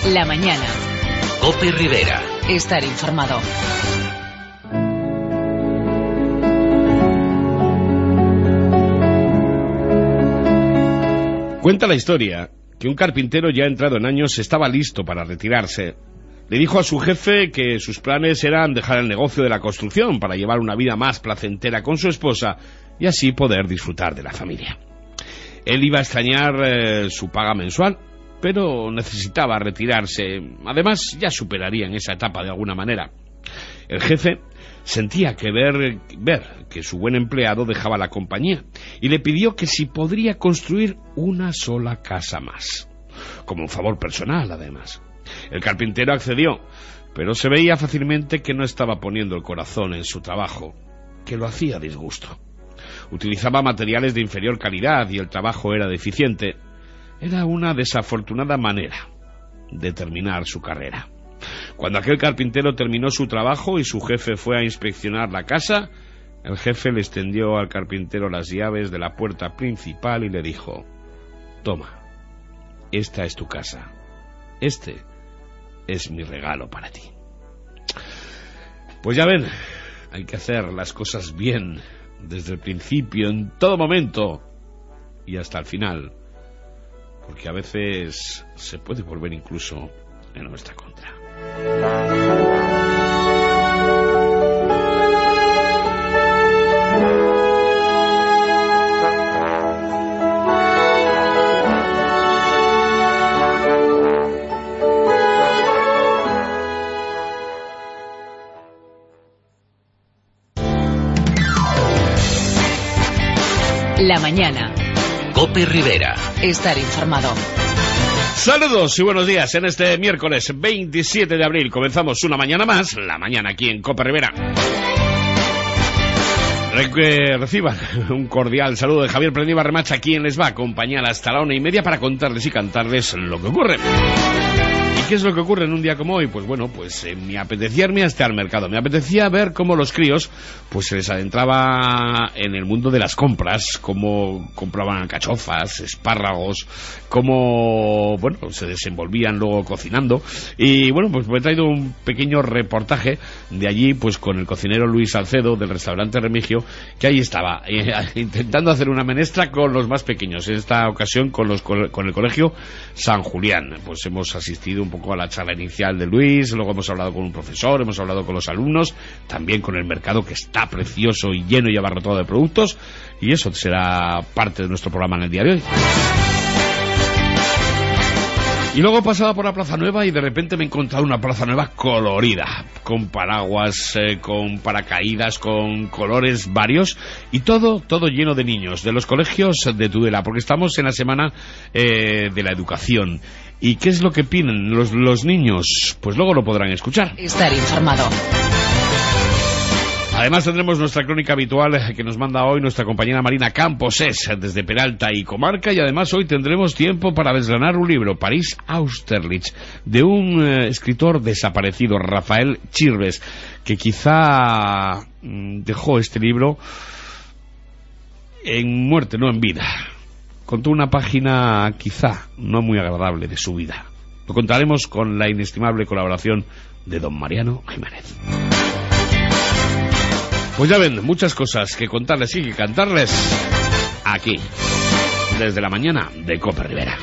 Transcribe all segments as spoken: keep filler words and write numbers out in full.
La mañana. COPE Rivera. Estar informado. Cuenta la historia que un carpintero ya entrado en años estaba listo para retirarse. Le dijo a su jefe que sus planes eran dejar el negocio de la construcción para llevar una vida más placentera con su esposa y así poder disfrutar de la familia. Él iba a extrañar eh, su paga mensual, pero necesitaba retirarse. Además, ya superarían esa etapa de alguna manera. El jefe sentía que ver, ver que su buen empleado dejaba la compañía y le pidió que si podría construir una sola casa más, como un favor personal, además. El carpintero accedió, pero se veía fácilmente que no estaba poniendo el corazón en su trabajo, que lo hacía a disgusto. Utilizaba materiales de inferior calidad y el trabajo era deficiente. Era una desafortunada manera de terminar su carrera. Cuando aquel carpintero terminó su trabajo y su jefe fue a inspeccionar la casa, el jefe le extendió al carpintero las llaves de la puerta principal y le dijo: toma, esta es tu casa. Este es mi regalo para ti. Pues ya ven, hay que hacer las cosas bien desde el principio, en todo momento y hasta el final, porque a veces se puede volver incluso en nuestra contra. La mañana. COPE Rivera. Estar informado. Saludos y buenos días en este miércoles veintisiete de abril. Comenzamos una mañana más, la mañana aquí en COPE Rivera. Re- reciban un cordial saludo de Javier Prendiva Remacha, quien les va a acompañar hasta la una y media para contarles y cantarles lo que ocurre. ¿Y qué es lo que ocurre en un día como hoy? Pues bueno, pues eh, me apetecía irme hasta al mercado. Me apetecía ver cómo los críos pues se les adentraba en el mundo de las compras, cómo compraban alcachofas, espárragos, cómo, bueno, se desenvolvían luego cocinando. Y bueno, pues me he traído un pequeño reportaje de allí, pues con el cocinero Luis Salcedo del restaurante Remigio, que ahí estaba, eh, intentando hacer una menestra con los más pequeños, en esta ocasión con, los, con el colegio San Julián. Pues hemos asistido un poco a la charla inicial de Luis, luego hemos hablado con un profesor, hemos hablado con los alumnos, también con el mercado que está precioso y lleno y abarrotado de productos, y eso será parte de nuestro programa en el día de hoy. Y luego pasaba por la Plaza Nueva y de repente me he encontrado una Plaza Nueva colorida, con paraguas, eh, con paracaídas, con colores varios, y todo, todo lleno de niños, de los colegios de Tudela, porque estamos en la semana eh, de la educación. ¿Y qué es lo que piden los, los niños? Pues luego lo podrán escuchar. Estar informado. Además tendremos nuestra crónica habitual que nos manda hoy nuestra compañera Marina Campos es desde Peralta y Comarca, y además hoy tendremos tiempo para desgranar un libro, París Austerlitz, de un eh, escritor desaparecido, Rafael Chirves, que quizá mm, dejó este libro en muerte, no en vida. Contó una página quizá no muy agradable de su vida. Lo contaremos con la inestimable colaboración de don Mariano Jiménez. Pues ya ven, muchas cosas que contarles y que cantarles aquí, desde la mañana de COPE Rivera.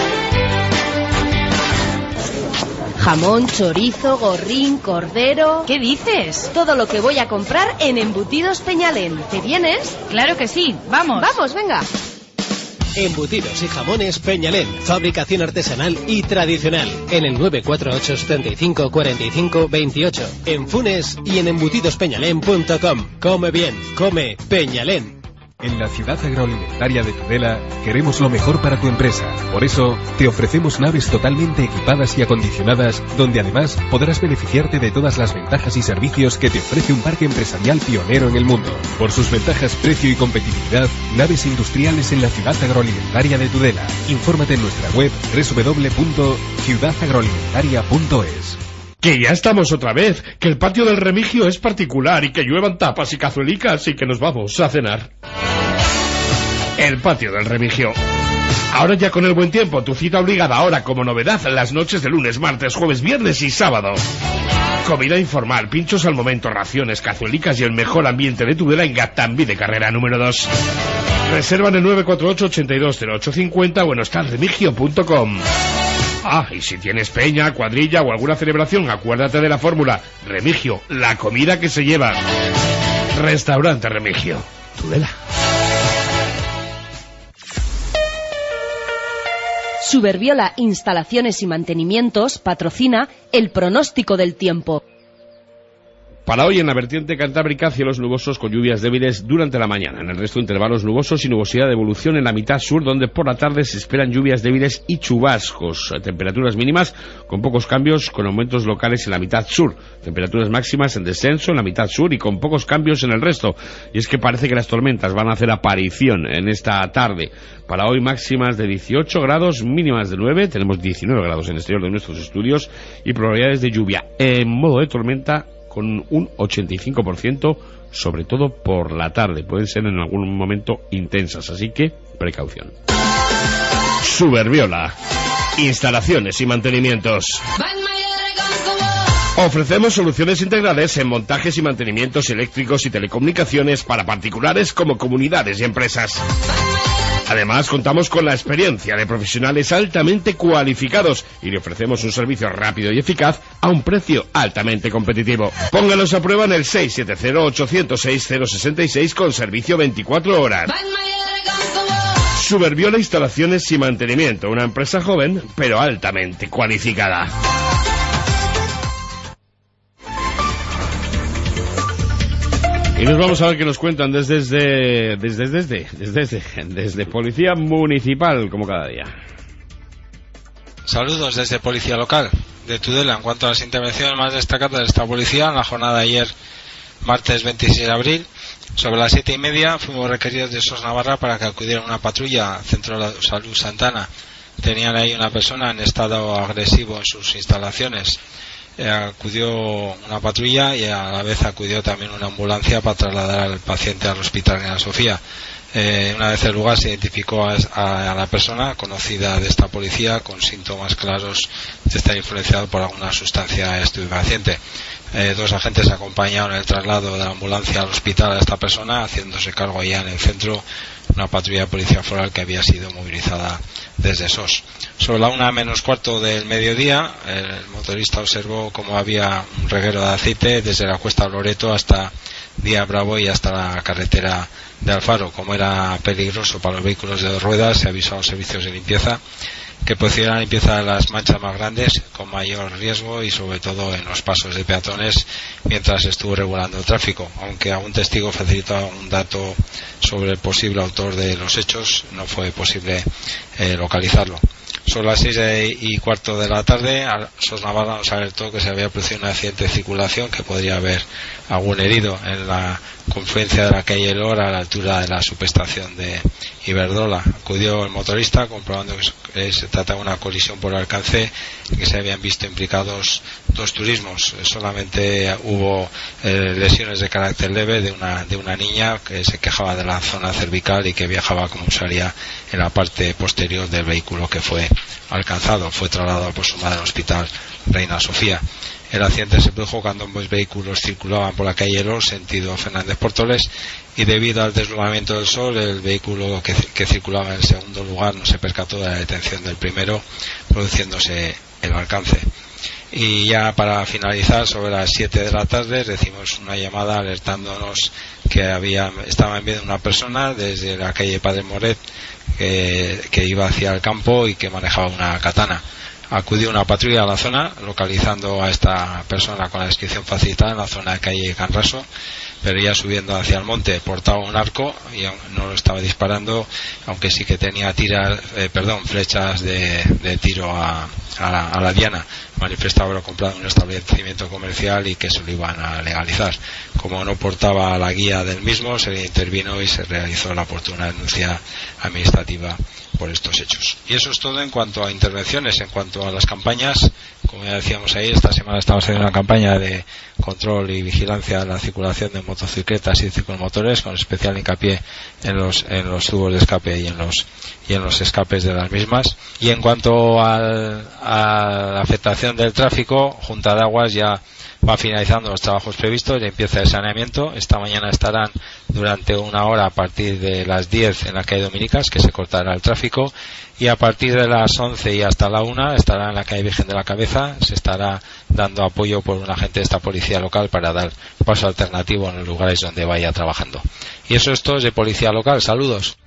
Jamón, chorizo, gorrín, cordero... ¿Qué dices? Todo lo que voy a comprar en Embutidos Peñalén. ¿Te vienes? Claro que sí, vamos. Vamos, venga. Embutidos y jamones Peñalén, fabricación artesanal y tradicional. En el nueve cuatro ocho, setenta y cinco, cuarenta y cinco, veintiocho. En Funes y en embutidos peñalén punto com. Come bien, come Peñalén. En la ciudad agroalimentaria de Tudela queremos lo mejor para tu empresa. Por eso, te ofrecemos naves totalmente equipadas y acondicionadas, donde además podrás beneficiarte de todas las ventajas y servicios que te ofrece un parque empresarial pionero en el mundo. Por sus ventajas, precio y competitividad, naves industriales en la ciudad agroalimentaria de Tudela. Infórmate en nuestra web doble u doble u doble u punto ciudad agroalimentaria punto es. Que ya estamos otra vez, que el patio del Remigio es particular y que lluevan tapas y cazuelicas y que nos vamos a cenar. El patio del Remigio. Ahora ya con el buen tiempo, tu cita obligada ahora como novedad, las noches de lunes, martes, jueves, viernes y sábado. Comida informal, pinchos al momento, raciones, cazuelicas y el mejor ambiente de Tudela en Gaztambí de carrera número dos. Reserva en el nueve cuatro ocho, ochenta y dos cero ocho cincuenta o en hostal remigio punto com. Ah, y si tienes peña, cuadrilla o alguna celebración, acuérdate de la fórmula Remigio, la comida que se lleva. Restaurante Remigio, Tudela. Suberbiola Instalaciones y Mantenimientos patrocina el pronóstico del tiempo. Para hoy en la vertiente cantábrica, cielos nubosos con lluvias débiles durante la mañana. En el resto, intervalos nubosos y nubosidad de evolución en la mitad sur, donde por la tarde se esperan lluvias débiles y chubascos. Temperaturas mínimas con pocos cambios, con aumentos locales en la mitad sur. Temperaturas máximas en descenso en la mitad sur y con pocos cambios en el resto. Y es que parece que las tormentas van a hacer aparición en esta tarde. Para hoy máximas de dieciocho grados, mínimas de nueve. Tenemos diecinueve grados en el exterior de nuestros estudios y probabilidades de lluvia en modo de tormenta con un ochenta y cinco por ciento, sobre todo por la tarde. Pueden ser en algún momento intensas, así que precaución. Suberbiola, instalaciones y mantenimientos. Ofrecemos soluciones integrales en montajes y mantenimientos eléctricos y telecomunicaciones para particulares como comunidades y empresas. Además, contamos con la experiencia de profesionales altamente cualificados y le ofrecemos un servicio rápido y eficaz a un precio altamente competitivo. Pónganos a prueba en el seis siete cero, ocho cero seis, cero seis seis con servicio veinticuatro horas. Suberbiola Instalaciones y Mantenimiento, una empresa joven pero altamente cualificada. Y nos vamos a ver qué nos cuentan desde desde desde desde desde desde, desde Policía Municipal, como cada día. Saludos desde Policía Local de Tudela. En cuanto a las intervenciones más destacadas de esta policía, en la jornada de ayer, martes veintiséis de abril, sobre las siete y media, fuimos requeridos de SOS Navarra para que acudiera una patrulla Centro de Salud Santana. Tenían ahí una persona en estado agresivo en sus instalaciones. Eh, acudió una patrulla y a la vez acudió también una ambulancia para trasladar al paciente al hospital Reina Sofía. Eh, una vez en el lugar se identificó a, a, a la persona conocida de esta policía con síntomas claros de estar influenciado por alguna sustancia estupefaciente. Eh, dos agentes acompañaron el traslado de la ambulancia al hospital a esta persona, haciéndose cargo allá en el centro una patrulla de policía foral que había sido movilizada desde S O S. Sobre la una menos cuarto del mediodía, el motorista observó cómo había un reguero de aceite desde la Cuesta Loreto hasta Día Bravo y hasta la carretera de Alfaro. Como era peligroso para los vehículos de dos ruedas, se avisó a los servicios de limpieza que procedieran a la limpieza de las manchas más grandes con mayor riesgo y sobre todo en los pasos de peatones mientras estuvo regulando el tráfico. Aunque algún testigo facilitó un dato sobre el posible autor de los hechos, no fue posible eh, localizarlo. Sobre las seis y cuarto de la tarde, SOS Navarra nos alertó que se había producido un accidente de circulación, que podría haber algún herido en la confluencia de la calle Lor a la altura de la subestación de Iberdrola. Acudió el motorista comprobando que se trata de una colisión por alcance y que se habían visto implicados dos turismos. Solamente hubo eh, lesiones de carácter leve de una, de una niña que se quejaba de la zona cervical y que viajaba como usuaria en la parte posterior del vehículo que fue alcanzado. Fue trasladado por su madre al hospital Reina Sofía. El accidente se produjo cuando ambos vehículos circulaban por la calle Lor, sentido Fernández Portoles, y debido al desdoblamiento del sol, el vehículo que, que circulaba en el segundo lugar no se percató de la detención del primero, produciéndose el alcance. Y ya para finalizar, sobre las siete de la tarde, recibimos una llamada alertándonos que había estaba en vía de una persona desde la calle Padre Moret que, que iba hacia el campo y que manejaba una katana. Acudió una patrulla a la zona, localizando a esta persona con la descripción facilitada en la zona de calle Canraso, pero ya subiendo hacia el monte portaba un arco y no lo estaba disparando, aunque sí que tenía tiras, eh, perdón, flechas de, de tiro a, a, la, a la diana. Manifestaba haberlo comprado en un establecimiento comercial y que se lo iban a legalizar. Como no portaba la guía del mismo, se le intervino y se realizó la oportuna denuncia administrativa por estos hechos. Y eso es todo en cuanto a intervenciones. En cuanto a las campañas, como ya decíamos ahí, esta semana estamos haciendo una campaña de control y vigilancia de la circulación de motocicletas y ciclomotores, con especial hincapié en los en los tubos de escape y en los y en los escapes de las mismas. Y en cuanto al, a la afectación del tráfico, Junta de Aguas ya va finalizando los trabajos previstos y empieza el saneamiento. Esta mañana estarán durante una hora a partir de las diez en la calle Dominicas, que se cortará el tráfico, y a partir de las once y hasta la una estará en la calle Virgen de la Cabeza. Se estará dando apoyo por un agente de esta policía local para dar paso alternativo en los lugares donde vaya trabajando. Y eso es todo de policía local. Saludos.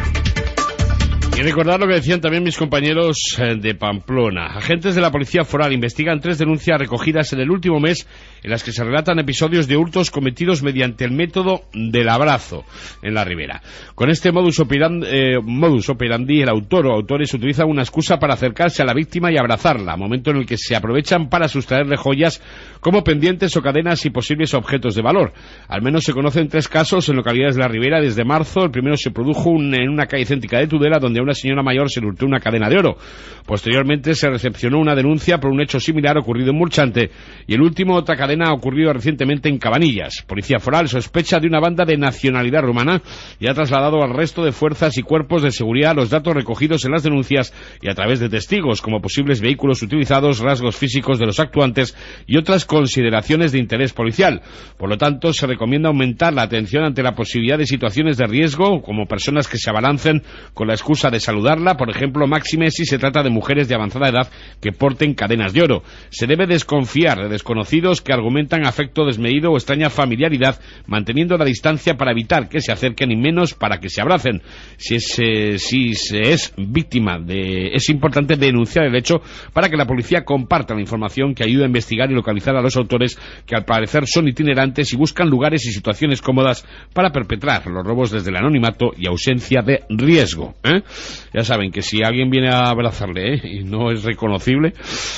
Y recordar lo que decían también mis compañeros de Pamplona. Agentes de la Policía Foral investigan tres denuncias recogidas en el último mes en las que se relatan episodios de hurtos cometidos mediante el método del abrazo en la Ribera. Con este modus operandi, eh, modus operandi el autor o autores utilizan una excusa para acercarse a la víctima y abrazarla, momento en el que se aprovechan para sustraerle joyas como pendientes o cadenas y posibles objetos de valor. Al menos se conocen tres casos en localidades de la Ribera desde marzo. El primero se produjo un, en una calle céntrica de Tudela, donde a una señora mayor se le hurtó una cadena de oro. Posteriormente se recepcionó una denuncia por un hecho similar ocurrido en Murchante, y el último, otra cadena ha ocurrido recientemente en Cabanillas. Policía Foral sospecha de una banda de nacionalidad rumana y ha trasladado al resto de fuerzas y cuerpos de seguridad los datos recogidos en las denuncias y a través de testigos, como posibles vehículos utilizados, rasgos físicos de los actuantes y otras consideraciones de interés policial. Por lo tanto, se recomienda aumentar la atención ante la posibilidad de situaciones de riesgo, como personas que se abalancen con la excusa de saludarla, por ejemplo, máxime si se trata de mujeres de avanzada edad que porten cadenas de oro. Se debe desconfiar de desconocidos que argumentan afecto desmedido o extraña familiaridad, manteniendo la distancia para evitar que se acerquen y menos para que se abracen. Si, es, eh, si se es víctima de... es importante denunciar el hecho para que la policía comparta la información que ayude a investigar y localizar a los autores, que al parecer son itinerantes y buscan lugares y situaciones cómodas para perpetrar los robos desde el anonimato y ausencia de riesgo, ¿eh? Ya saben que si alguien viene a abrazarle, ¿eh?, y no es reconocible,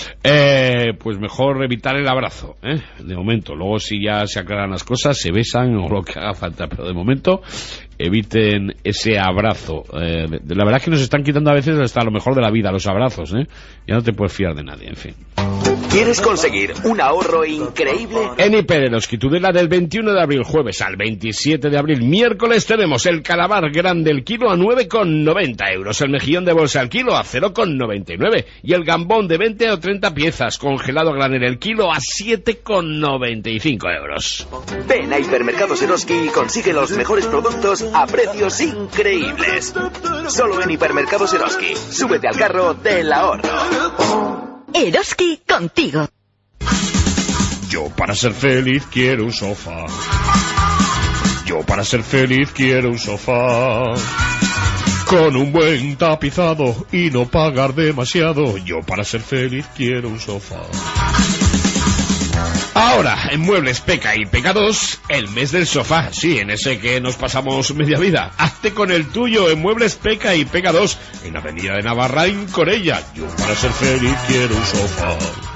eh, pues mejor evitar el abrazo, ¿eh? De momento. Luego, si ya se aclaran las cosas, se besan o lo que haga falta, pero de momento eviten ese abrazo. Eh, la verdad es que nos están quitando a veces hasta lo mejor de la vida, los abrazos, ¿eh? Ya no te puedes fiar de nadie, en fin. ¿Quieres conseguir un ahorro increíble? En Hiper Eroski Tudela, del veintiuno de abril jueves al veintisiete de abril miércoles, tenemos el calabar grande el kilo a nueve con noventa euros, el mejillón de bolsa al kilo a cero con noventa y nueve y el gambón de veinte o treinta piezas congelado a granel el kilo a siete con noventa y cinco euros. Ven a Hipermercados Eroski y consigue los mejores productos a precios increíbles. Solo en Hipermercados Eroski. Súbete al carro del ahorro. Eroski contigo. Yo para ser feliz quiero un sofá. Yo para ser feliz quiero un sofá. Con un buen tapizado y no pagar demasiado. Yo para ser feliz quiero un sofá. Ahora, en Muebles Peca y Peca dos, el mes del sofá. Sí, en ese que nos pasamos media vida. Hazte con el tuyo en Muebles Peca y Peca dos, en Avenida de Navarra, en Corella. Yo para ser feliz quiero un sofá.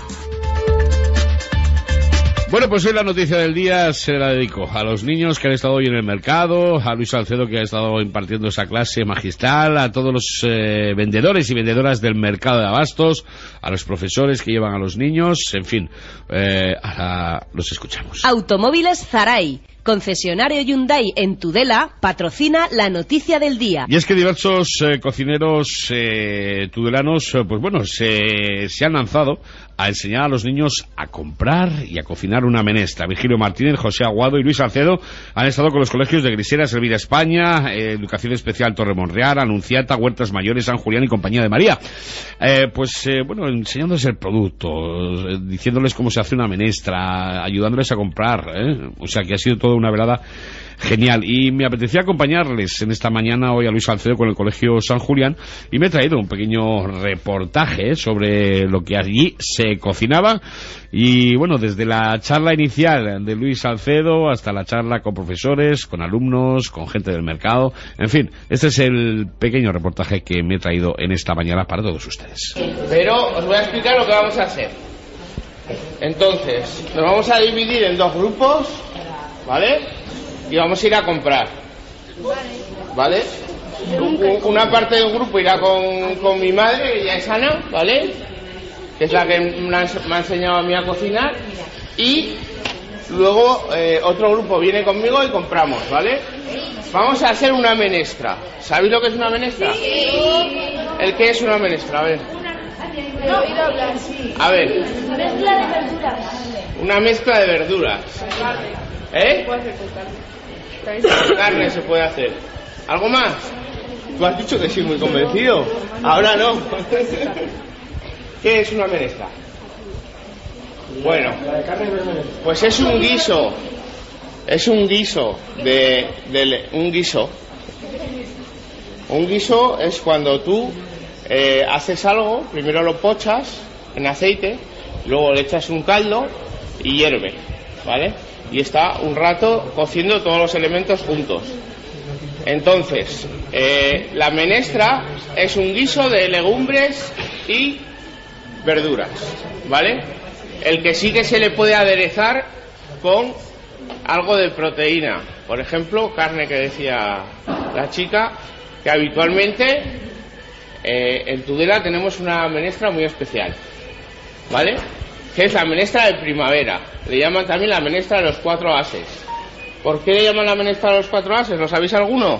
Bueno, pues hoy la noticia del día se la dedico a los niños que han estado hoy en el mercado, a Luis Salcedo, que ha estado impartiendo esa clase magistral, a todos los eh, vendedores y vendedoras del mercado de abastos, a los profesores que llevan a los niños, en fin, eh, a, los escuchamos. Automóviles Zaray, concesionario Hyundai en Tudela, patrocina la noticia del día. Y es que diversos eh, cocineros eh, tudelanos, eh, pues bueno, se, se han lanzado a enseñar a los niños a comprar y a cocinar una menestra. Virgilio Martínez, José Aguado y Luis Salcedo han estado con los colegios de Grisera, Servida España, eh, Educación Especial Torre Monreal, Anunciata, Huertas Mayores, San Julián y Compañía de María. Eh, pues, eh, bueno, enseñándoles el producto, eh, diciéndoles cómo se hace una menestra, ayudándoles a comprar, ¿eh? O sea que ha sido toda una velada genial, y me apetecía acompañarles en esta mañana hoy a Luis Salcedo con el Colegio San Julián, y me he traído un pequeño reportaje sobre lo que allí se cocinaba. Y bueno, desde la charla inicial de Luis Salcedo hasta la charla con profesores, con alumnos, con gente del mercado, en fin, este es el pequeño reportaje que me he traído en esta mañana para todos ustedes. Pero os voy a explicar lo que vamos a hacer. Entonces, nos vamos a dividir en dos grupos, ¿vale? Y vamos a ir a comprar, ¿vale? Una parte del grupo irá con, con mi madre, que ya es Ana, ¿vale? que es la que me ha, me ha enseñado a mí a cocinar, y luego eh, otro grupo viene conmigo y compramos, ¿vale? Vamos a hacer una menestra. ¿Sabéis lo que es una menestra? Sí. ¿El qué es una menestra? A ver. A ver. Mezcla de verduras. Una mezcla de verduras. ¿Eh? Carne se puede hacer. ¿Algo más? Tú has dicho que sí, muy convencido. Ahora no. ¿Qué es una menestra? Bueno, pues es un guiso. Es un guiso de, de un guiso. Un guiso es cuando tú eh, haces algo, primero lo pochas en aceite, luego le echas un caldo y hierve, ¿vale? Y está un rato cociendo todos los elementos juntos. Entonces, eh, la menestra es un guiso de legumbres y verduras, ¿vale? El que sí que se le puede aderezar con algo de proteína, por ejemplo, carne, que decía la chica, que habitualmente eh, en Tudela tenemos una menestra muy especial, ¿vale? Que es la menestra de primavera. Le llaman también la menestra de los cuatro ases. ¿Por qué le llaman la menestra de los cuatro ases? ¿Lo sabéis alguno?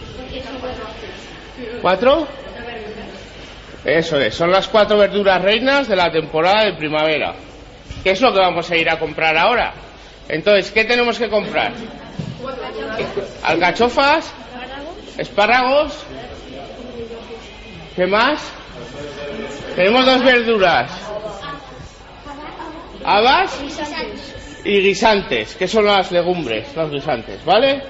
¿Cuatro? Eso es, son las cuatro verduras reinas de la temporada de primavera. ¿Qué es lo que vamos a ir a comprar ahora? Entonces, ¿qué tenemos que comprar? Alcachofas, espárragos, ¿qué más? Tenemos dos verduras, habas y guisantes, que son las legumbres, los guisantes, ¿vale?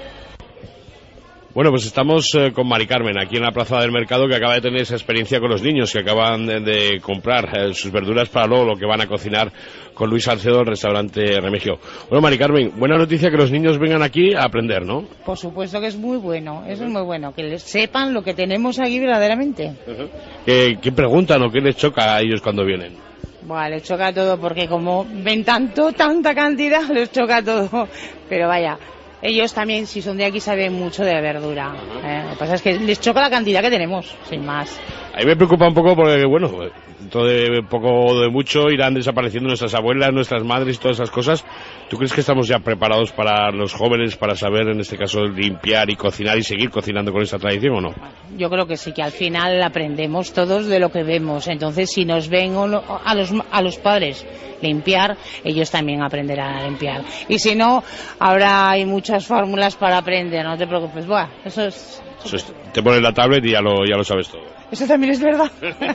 Bueno, pues estamos eh, con Mari Carmen aquí en la plaza del mercado, que acaba de tener esa experiencia con los niños que acaban de, de comprar eh, sus verduras para luego lo que van a cocinar con Luis Salcedo del restaurante Remigio. Bueno, Mari Carmen, buena noticia que los niños vengan aquí a aprender, ¿no? Por supuesto que es muy bueno, eso es muy bueno, que les sepan lo que tenemos aquí verdaderamente. Uh-huh. ¿Qué, ¿Qué preguntan o qué les choca a ellos cuando vienen? Bueno, les choca todo porque como ven tanto, tanta cantidad, les choca todo, pero vaya. Ellos también, si son de aquí, saben mucho de verdura. ¿eh? Lo que pasa es que les choca la cantidad que tenemos, sin más. A mí me preocupa un poco porque, bueno, dentro de poco o de mucho irán desapareciendo nuestras abuelas, nuestras madres y todas esas cosas. ¿Tú crees que estamos ya preparados para los jóvenes para saber, en este caso, limpiar y cocinar y seguir cocinando con esta tradición o no? Yo creo que sí, que al final aprendemos todos de lo que vemos. Entonces, si nos ven a los, a los padres limpiar, ellos también aprenderán a limpiar. Y si no, ahora hay muchas fórmulas para aprender, no te preocupes. Buah, eso es... Eso es, te pones la tablet y ya lo, ya lo sabes todo. Eso también es verdad.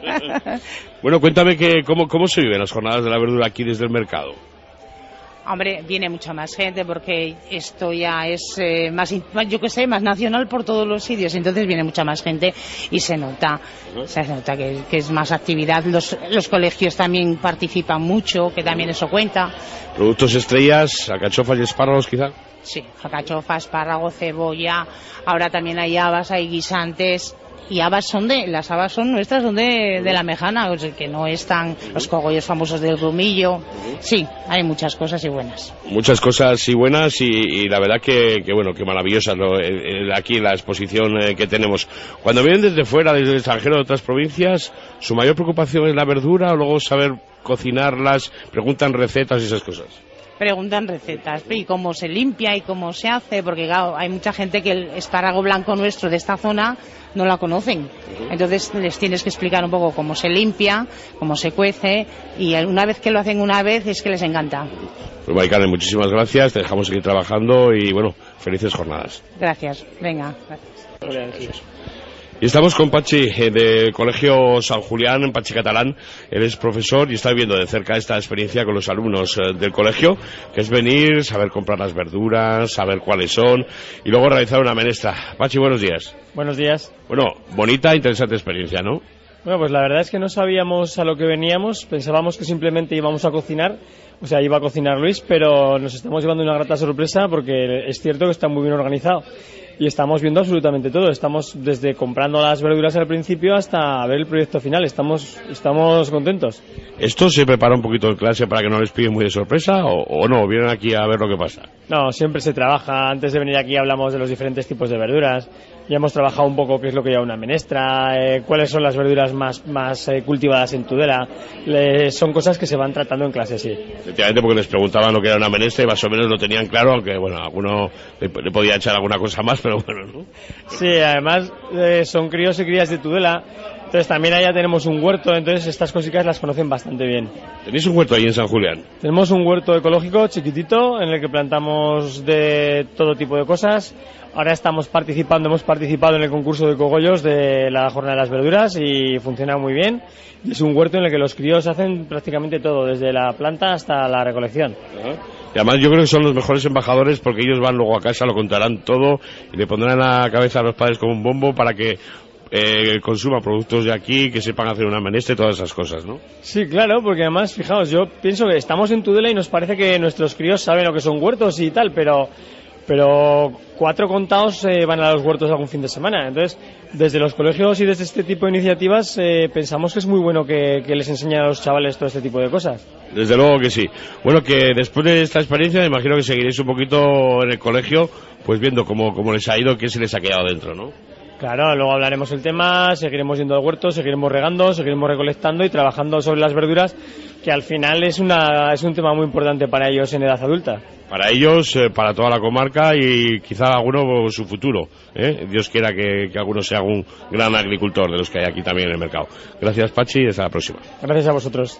Bueno, cuéntame que, cómo, cómo se viven las jornadas de la verdura aquí desde el mercado. Hombre, viene mucha más gente porque esto ya es eh, más, yo qué sé, más nacional por todos los sitios. Entonces viene mucha más gente y se nota, ¿no? Se nota que, que es más actividad. Los, los colegios también participan mucho, que también eso cuenta. ¿Productos estrellas, alcachofas y espárragos quizá? Sí, alcachofas, espárrago, cebolla. Ahora también hay habas, hay guisantes. Y habas son de, las habas son nuestras, son de, de la Mejana, o sea, que no están los cogollos famosos del Grumillo. Sí, hay muchas cosas y buenas. Muchas cosas y buenas y, y la verdad que, que bueno, que maravillosas lo, eh, aquí la exposición eh, que tenemos. Cuando vienen desde fuera, desde el extranjero de otras provincias, su mayor preocupación es la verdura o luego saber cocinarlas, preguntan recetas y esas cosas. Preguntan recetas y cómo se limpia y cómo se hace, porque claro, hay mucha gente que el espárrago blanco nuestro de esta zona no la conocen. Entonces les tienes que explicar un poco cómo se limpia, cómo se cuece, y una vez que lo hacen una vez es que les encanta. Pues Mari Carmen, muchísimas gracias, te dejamos seguir trabajando y bueno, felices jornadas. Gracias, venga. Gracias. Gracias. Y estamos con Pachi eh, del Colegio San Julián, en Pachi Catalán. Él es profesor y está viviendo de cerca esta experiencia con los alumnos eh, del colegio, que es venir, saber comprar las verduras, saber cuáles son y luego realizar una menestra. Pachi, buenos días. Buenos días. Bueno, bonita, interesante experiencia, ¿no? Bueno, pues la verdad es que no sabíamos a lo que veníamos, pensábamos que simplemente íbamos a cocinar, o sea, iba a cocinar Luis, pero nos estamos llevando una grata sorpresa porque es cierto que está muy bien organizado. Y estamos viendo absolutamente todo. Estamos desde comprando las verduras al principio hasta ver el proyecto final. Estamos estamos contentos. ¿Esto se prepara un poquito en clase para que no les pille muy de sorpresa o, o no? ¿Vienen aquí a ver lo que pasa? No, siempre se trabaja. Antes de venir aquí hablamos de los diferentes tipos de verduras. Ya hemos trabajado un poco qué es lo que lleva una menestra, eh, cuáles son las verduras más, más eh, cultivadas en Tudela. Le, son cosas que se van tratando en clase, sí. Efectivamente, porque les preguntaban lo que era una menestra y más o menos lo tenían claro, aunque bueno, alguno le, le podía echar alguna cosa más, pero bueno, ¿no? Sí, además eh, son críos y crías de Tudela. Entonces también allá tenemos un huerto, entonces estas cositas las conocen bastante bien. ¿Tenéis un huerto ahí en San Julián? Tenemos un huerto ecológico chiquitito en el que plantamos de todo tipo de cosas. Ahora estamos participando, hemos participado en el concurso de cogollos de la Jornada de las Verduras y funciona muy bien. Y es un huerto en el que los críos hacen prácticamente todo, desde la planta hasta la recolección. Uh-huh. Y además yo creo que son los mejores embajadores porque ellos van luego a casa, lo contarán todo y le pondrán a la cabeza a los padres como un bombo para que Eh, consuma productos de aquí, que sepan hacer una menestra y todas esas cosas, ¿no? Sí, claro, porque además, fijaos, yo pienso que estamos en Tudela y nos parece que nuestros críos saben lo que son huertos y tal, pero pero cuatro contados eh, van a los huertos algún fin de semana. Entonces, desde los colegios y desde este tipo de iniciativas eh, pensamos que es muy bueno que, que les enseñen a los chavales todo este tipo de cosas. Desde luego que sí. Bueno, que después de esta experiencia me imagino que seguiréis un poquito en el colegio, pues viendo cómo, cómo les ha ido, qué se les ha quedado dentro, ¿no? Claro, luego hablaremos el tema, seguiremos yendo al huerto, seguiremos regando, seguiremos recolectando y trabajando sobre las verduras, que al final es una es un tema muy importante para ellos en edad adulta. Para ellos, eh, para toda la comarca y quizá alguno su futuro. ¿eh? Dios quiera que, que alguno sea un gran agricultor de los que hay aquí también en el mercado. Gracias, Pachi, y hasta la próxima. Gracias a vosotros.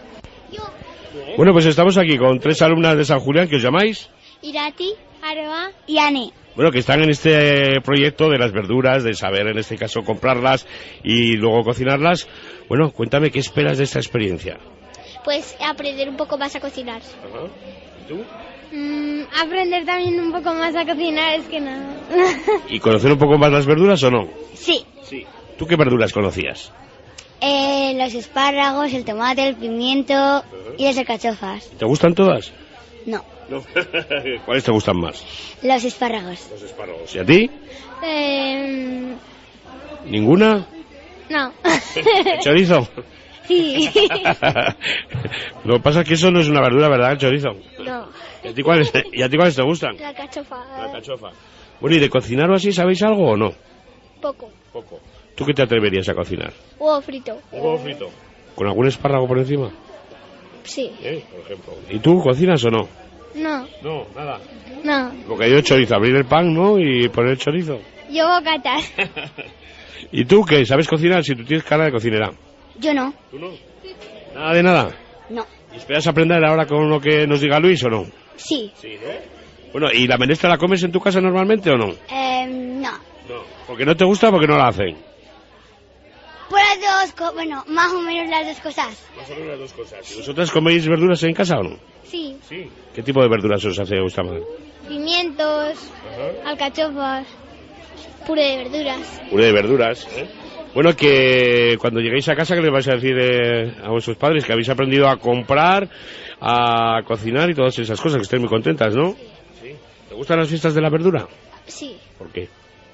Bueno, pues estamos aquí con tres alumnas de San Julián, que os llamáis Irati, Aroa y Ane. Bueno, que están en este proyecto de las verduras, de saber en este caso comprarlas y luego cocinarlas. Bueno, cuéntame, ¿qué esperas de esta experiencia? Pues aprender un poco más a cocinar. Ajá. ¿Y tú? Mm, aprender también un poco más a cocinar, es que no. ¿Y conocer un poco más las verduras o no? Sí. Sí. ¿Tú qué verduras conocías? Eh, los espárragos, el tomate, el pimiento uh-huh. y las alcachofas. ¿Te gustan todas? No. No. ¿Cuáles te gustan más? Los espárragos. Los espárragos. ¿Y a ti? Eh... ¿Ninguna? No. ¿El chorizo? Sí. Lo que pasa es que eso no es una verdura, ¿verdad, el chorizo? No. ¿Y a ti cuáles te, ¿y a ti cuáles te gustan? La alcachofa. La alcachofa. Bueno, ¿y de cocinar o así sabéis algo o no? Poco. Poco. ¿Tú qué te atreverías a cocinar? Huevo frito. ¿Huevo frito? ¿Con algún espárrago por encima? Sí. ¿Eh? Por ejemplo. ¿Y tú cocinas o no? No. No, nada. No. Lo que hay de chorizo, abrir el pan, ¿no? Y poner el chorizo. Yo bocatas. ¿Y tú qué? ¿Sabes cocinar? Si tú tienes cara de cocinera. Yo no. ¿Tú no? ¿Nada de nada? No. ¿Y esperas aprender ahora con lo que nos diga Luis o no? Sí. Sí, ¿no? Bueno, ¿y la menestra la comes en tu casa normalmente o no? Eh, no. No. ¿Porque no te gusta o porque no la hacen? Por las dos cosas, bueno, más o menos las dos cosas. Más o menos las dos cosas. ¿Y vosotras coméis verduras en casa o no? Sí. Sí. ¿Qué tipo de verduras os hace gusta más? Pimientos, ajá. Alcachofas, puré de verduras. Puré de verduras, ¿eh? Bueno, que cuando lleguéis a casa, ¿qué les vais a decir eh, a vuestros padres? Que habéis aprendido a comprar, a cocinar y todas esas cosas, que estéis muy contentas, ¿no? Sí. ¿Te gustan las fiestas de la verdura? Sí. ¿Por qué?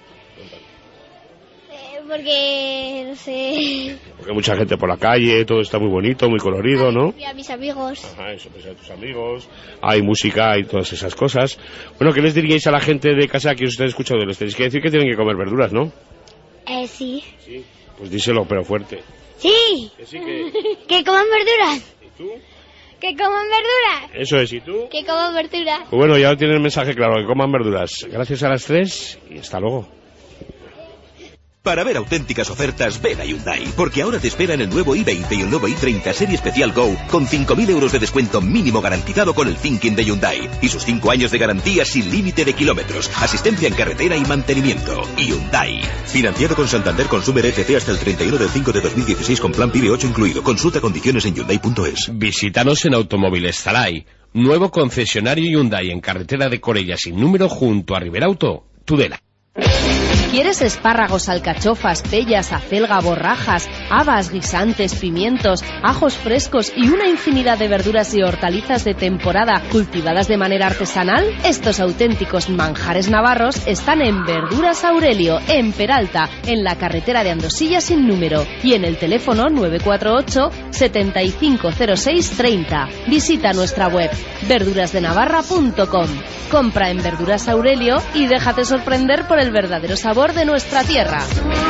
Eh, porque, no sé... Porque hay mucha gente por la calle, todo está muy bonito, muy colorido, ¿no? Y a mis amigos. Ajá, eso, pues a tus amigos, hay música y todas esas cosas. Bueno, ¿qué les diríais a la gente de casa que os estén escuchando? Les tenéis que decir que tienen que comer verduras, ¿no? Eh, sí. Sí. Pues díselo, pero fuerte. Sí. Que sí que... que coman verduras. ¿Y tú? Que coman verduras. Eso es, ¿y tú? Que coman verduras. Pues bueno, ya tienen el mensaje claro, que coman verduras. Gracias a las tres y hasta luego. Para ver auténticas ofertas, ven a Hyundai, porque ahora te esperan el nuevo i veinte y el nuevo i treinta Serie Especial Go con cinco mil euros de descuento mínimo garantizado con el Thinking de Hyundai y sus cinco años de garantía sin límite de kilómetros, asistencia en carretera y mantenimiento. Hyundai. Financiado con Santander Consumer E T C hasta el treinta y uno del cinco de dos mil dieciséis con plan P I B E ocho incluido. Consulta condiciones en Hyundai punto es. Visítanos en Automóviles Zalay, nuevo concesionario Hyundai en carretera de Corella sin número junto a Riberauto, Tudela. ¿Quieres espárragos, alcachofas, pellas, acelga, borrajas, habas, guisantes, pimientos, ajos frescos y una infinidad de verduras y hortalizas de temporada cultivadas de manera artesanal. Estos auténticos manjares navarros están en Verduras Aurelio, en Peralta, en la carretera de Andosilla sin número, y en el teléfono nueve cuatro ocho, setenta y cinco cero seis treinta. Visita nuestra web verduras de navarra punto com. Compra en Verduras Aurelio y déjate sorprender por el verdadero sabor de nuestra tierra.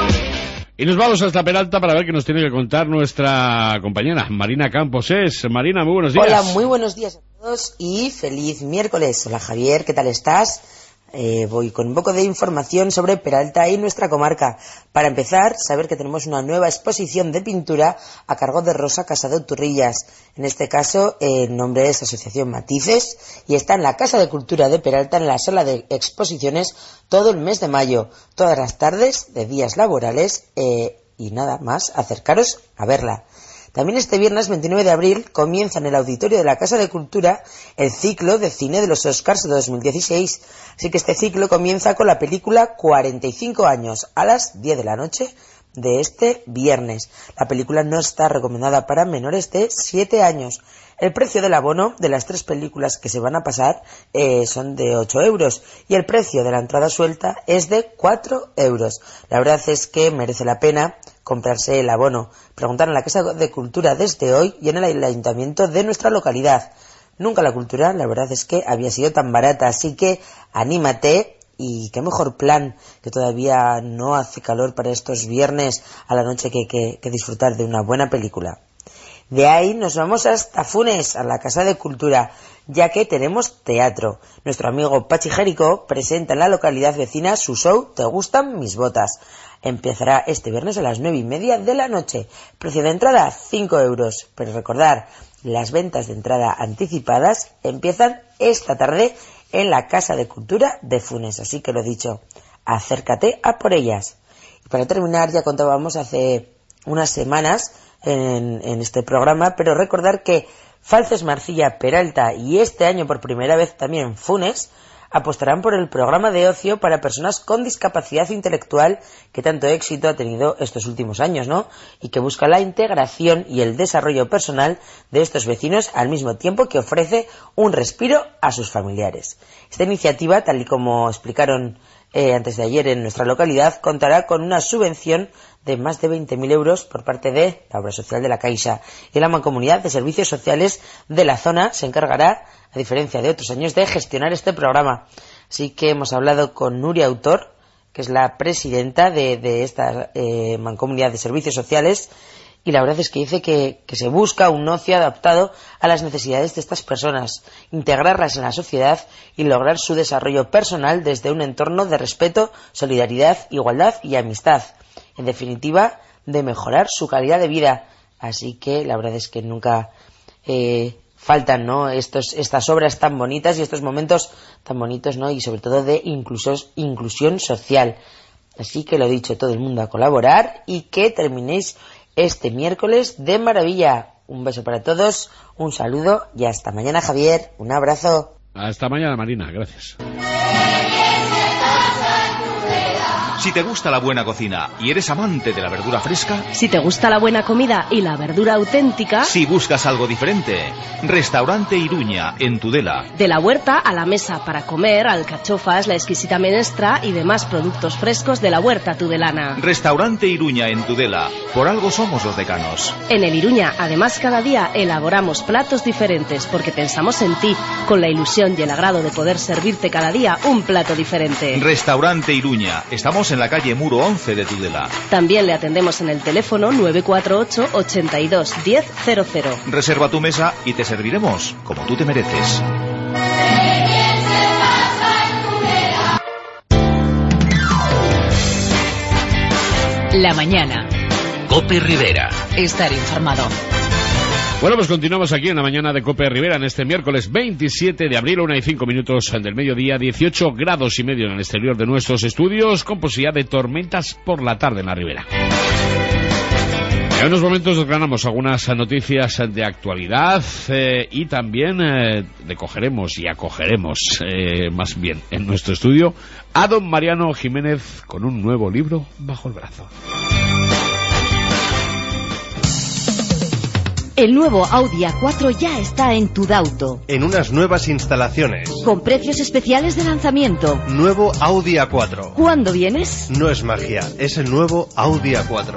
Y nos vamos hasta Peralta para ver qué nos tiene que contar nuestra compañera Marina Campos. Es Marina, muy buenos días. Hola, muy buenos días a todos y feliz miércoles. Hola Javier, ¿qué tal estás? Eh, voy con un poco de información sobre Peralta y nuestra comarca. Para empezar, saber que tenemos una nueva exposición de pintura a cargo de Rosa Casado Turrillas. En este caso, eh, el nombre es Asociación Matices y está en la Casa de Cultura de Peralta, en la sala de exposiciones, todo el mes de mayo, todas las tardes de días laborales, eh, y nada más, acercaros a verla. También este viernes veintinueve de abril comienza en el auditorio de la Casa de Cultura el ciclo de cine de los Oscars de dos mil dieciséis. Así que este ciclo comienza con la película cuarenta y cinco años a las diez de la noche de este viernes. La película no está recomendada para menores de siete años. El precio del abono de las tres películas que se van a pasar eh, son de ocho euros y el precio de la entrada suelta es de cuatro euros. La verdad es que merece la pena comprarse el abono. Preguntar en la Casa de Cultura desde hoy y en el ayuntamiento de nuestra localidad. Nunca la cultura, la verdad es que había sido tan barata, así que anímate. Y qué mejor plan, que todavía no hace calor para estos viernes a la noche que, que, que disfrutar de una buena película. De ahí nos vamos hasta Funes, a la Casa de Cultura, ya que tenemos teatro. Nuestro amigo Pachi Jerico presenta en la localidad vecina su show ¿Te gustan mis botas? Empezará este viernes a las nueve y media de la noche. Precio de entrada cinco euros. Pero recordar, las ventas de entrada anticipadas empiezan esta tarde en la Casa de Cultura de Funes. Así que lo dicho, acércate a por ellas. Y para terminar, ya contábamos hace unas semanas en, en este programa, pero recordar que Falces Marcilla, Peralta y este año por primera vez también Funes apostarán por el programa de ocio para personas con discapacidad intelectual que tanto éxito ha tenido estos últimos años, ¿no? Y que busca la integración y el desarrollo personal de estos vecinos al mismo tiempo que ofrece un respiro a sus familiares. Esta iniciativa, tal y como explicaron eh, antes de ayer en nuestra localidad, contará con una subvención de más de veinte mil euros por parte de la Obra Social de la Caixa, y la Mancomunidad de Servicios Sociales de la zona se encargará, a diferencia de otros años, de gestionar este programa. Así que hemos hablado con Nuria Autor, que es la presidenta de, de esta eh, Mancomunidad de Servicios Sociales, y la verdad es que dice que, que se busca un ocio adaptado a las necesidades de estas personas, integrarlas en la sociedad y lograr su desarrollo personal desde un entorno de respeto, solidaridad, igualdad y amistad. En definitiva, de mejorar su calidad de vida. Así que la verdad es que nunca eh, faltan, ¿no?, estos, estas obras tan bonitas y estos momentos tan bonitos, ¿no?, y sobre todo de inclusos, inclusión social. Así que lo dicho, todo el mundo a colaborar y que terminéis este miércoles de maravilla. Un beso para todos, un saludo y hasta mañana, Javier. Un abrazo. Hasta mañana, Marina. Gracias. Si te gusta la buena cocina y eres amante de la verdura fresca, si te gusta la buena comida y la verdura auténtica, si buscas algo diferente, Restaurante Iruña, en Tudela. De la huerta a la mesa para comer, alcachofas, la exquisita menestra y demás productos frescos de la huerta tudelana. Restaurante Iruña, en Tudela. Por algo somos los decanos. En el Iruña, además, cada día elaboramos platos diferentes porque pensamos en ti, con la ilusión y el agrado de poder servirte cada día un plato diferente. Restaurante Iruña. Estamos en la calle Muro once de Tudela. También le atendemos en el teléfono nueve cuatro ocho, ochenta y dos, diez cero cero. Reserva tu mesa y te serviremos como tú te mereces. La mañana. Cope Rivera. Estar informado. Bueno, pues continuamos aquí en la mañana de Cope Rivera en este miércoles veintisiete de abril, una y cinco minutos del mediodía, dieciocho grados y medio en el exterior de nuestros estudios, con posibilidad de tormentas por la tarde en la Ribera. En unos momentos desgranamos algunas noticias de actualidad eh, y también eh, recogeremos y acogeremos, eh, más bien en nuestro estudio, a don Mariano Jiménez con un nuevo libro bajo el brazo. El nuevo Audi A cuatro ya está en Tudauto. En unas nuevas instalaciones. Con precios especiales de lanzamiento. Nuevo Audi A cuatro. ¿Cuándo vienes? No es magia, es el nuevo Audi A cuatro.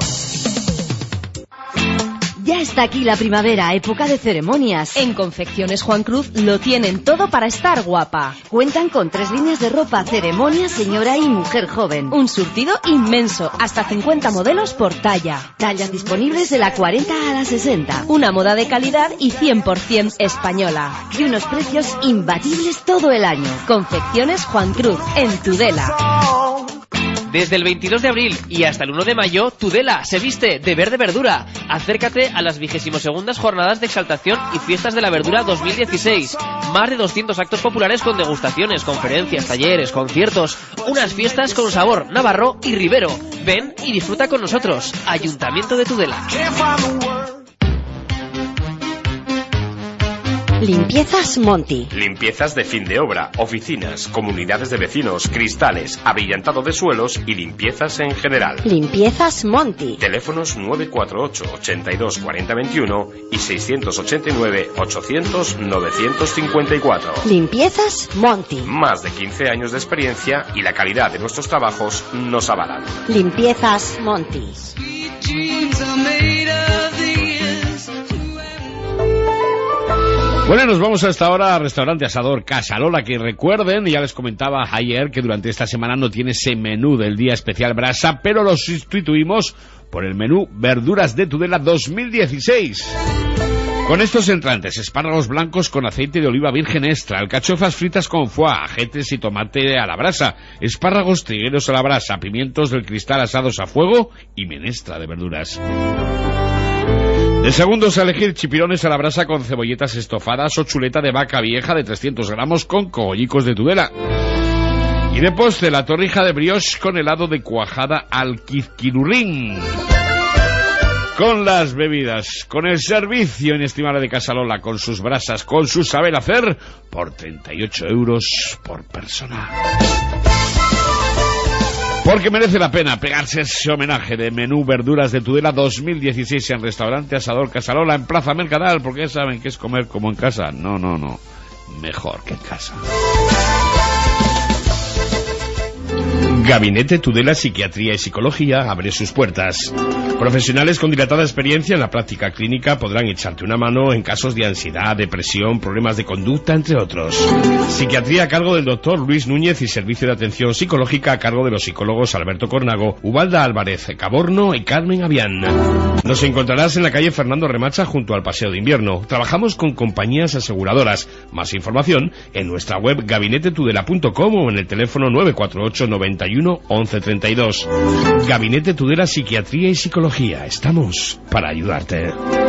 Ya está aquí la primavera, época de ceremonias. En Confecciones Juan Cruz lo tienen todo para estar guapa. Cuentan con tres líneas de ropa, ceremonia, señora y mujer joven. Un surtido inmenso, hasta cincuenta modelos por talla. Tallas disponibles de la cuarenta a la sesenta. Una moda de calidad y cien por ciento española. Y unos precios imbatibles todo el año. Confecciones Juan Cruz, en Tudela. Desde el veintidós de abril y hasta el uno de mayo, Tudela se viste de verde verdura. Acércate a las vigésimo segundas Jornadas de Exaltación y Fiestas de la Verdura dos mil dieciséis. Más de doscientos actos populares con degustaciones, conferencias, talleres, conciertos. Unas fiestas con sabor navarro y ribero. Ven y disfruta con nosotros. Ayuntamiento de Tudela. Limpiezas Monti. Limpiezas de fin de obra, oficinas, comunidades de vecinos, cristales, abrillantado de suelos y limpiezas en general. Limpiezas Monti. Teléfonos nueve cuatro ocho, ochenta y dos, cuarenta veintiuno y seiscientos ochenta y nueve, ochocientos, novecientos cincuenta y cuatro. Limpiezas Monti. Más de quince años de experiencia y la calidad de nuestros trabajos nos avalan. Limpiezas Monti. Bueno, nos vamos a esta hora al restaurante Asador Casalola, que recuerden, ya les comentaba ayer que durante esta semana no tiene ese menú del día especial brasa, pero lo sustituimos por el menú Verduras de Tudela dos mil dieciséis. Con estos entrantes: espárragos blancos con aceite de oliva virgen extra, alcachofas fritas con foie, ajetes y tomate a la brasa, espárragos trigueros a la brasa, pimientos del cristal asados a fuego y menestra de verduras. De segundos a elegir: chipirones a la brasa con cebolletas estofadas o chuleta de vaca vieja de trescientos gramos con cogollicos de Tudela. Y de postre, la torrija de brioche con helado de cuajada al quizquirurrín. Con las bebidas, con el servicio inestimable de Casalola, con sus brasas, con su saber hacer, por treinta y ocho euros por persona. Porque merece la pena pegarse ese homenaje de menú Verduras de Tudela dos mil dieciséis en Restaurante Asador Casalola en Plaza Mercadal, porque ya saben que es comer como en casa. No, no, no. Mejor que en casa. Gabinete Tudela Psiquiatría y Psicología abre sus puertas. Profesionales con dilatada experiencia en la práctica clínica podrán echarte una mano en casos de ansiedad, depresión, problemas de conducta, entre otros. Psiquiatría a cargo del doctor Luis Núñez y servicio de atención psicológica a cargo de los psicólogos Alberto Cornago, Ubalda Álvarez Caborno y Carmen Avián. Nos encontrarás en la calle Fernando Remacha junto al Paseo de Invierno. Trabajamos con compañías aseguradoras. Más información en nuestra web gabinete tudela punto com o en el teléfono nueve cuatro ocho, noventa y uno, once treinta y dos. Gabinete Tudela Psiquiatría y Psicología. Estamos para ayudarte.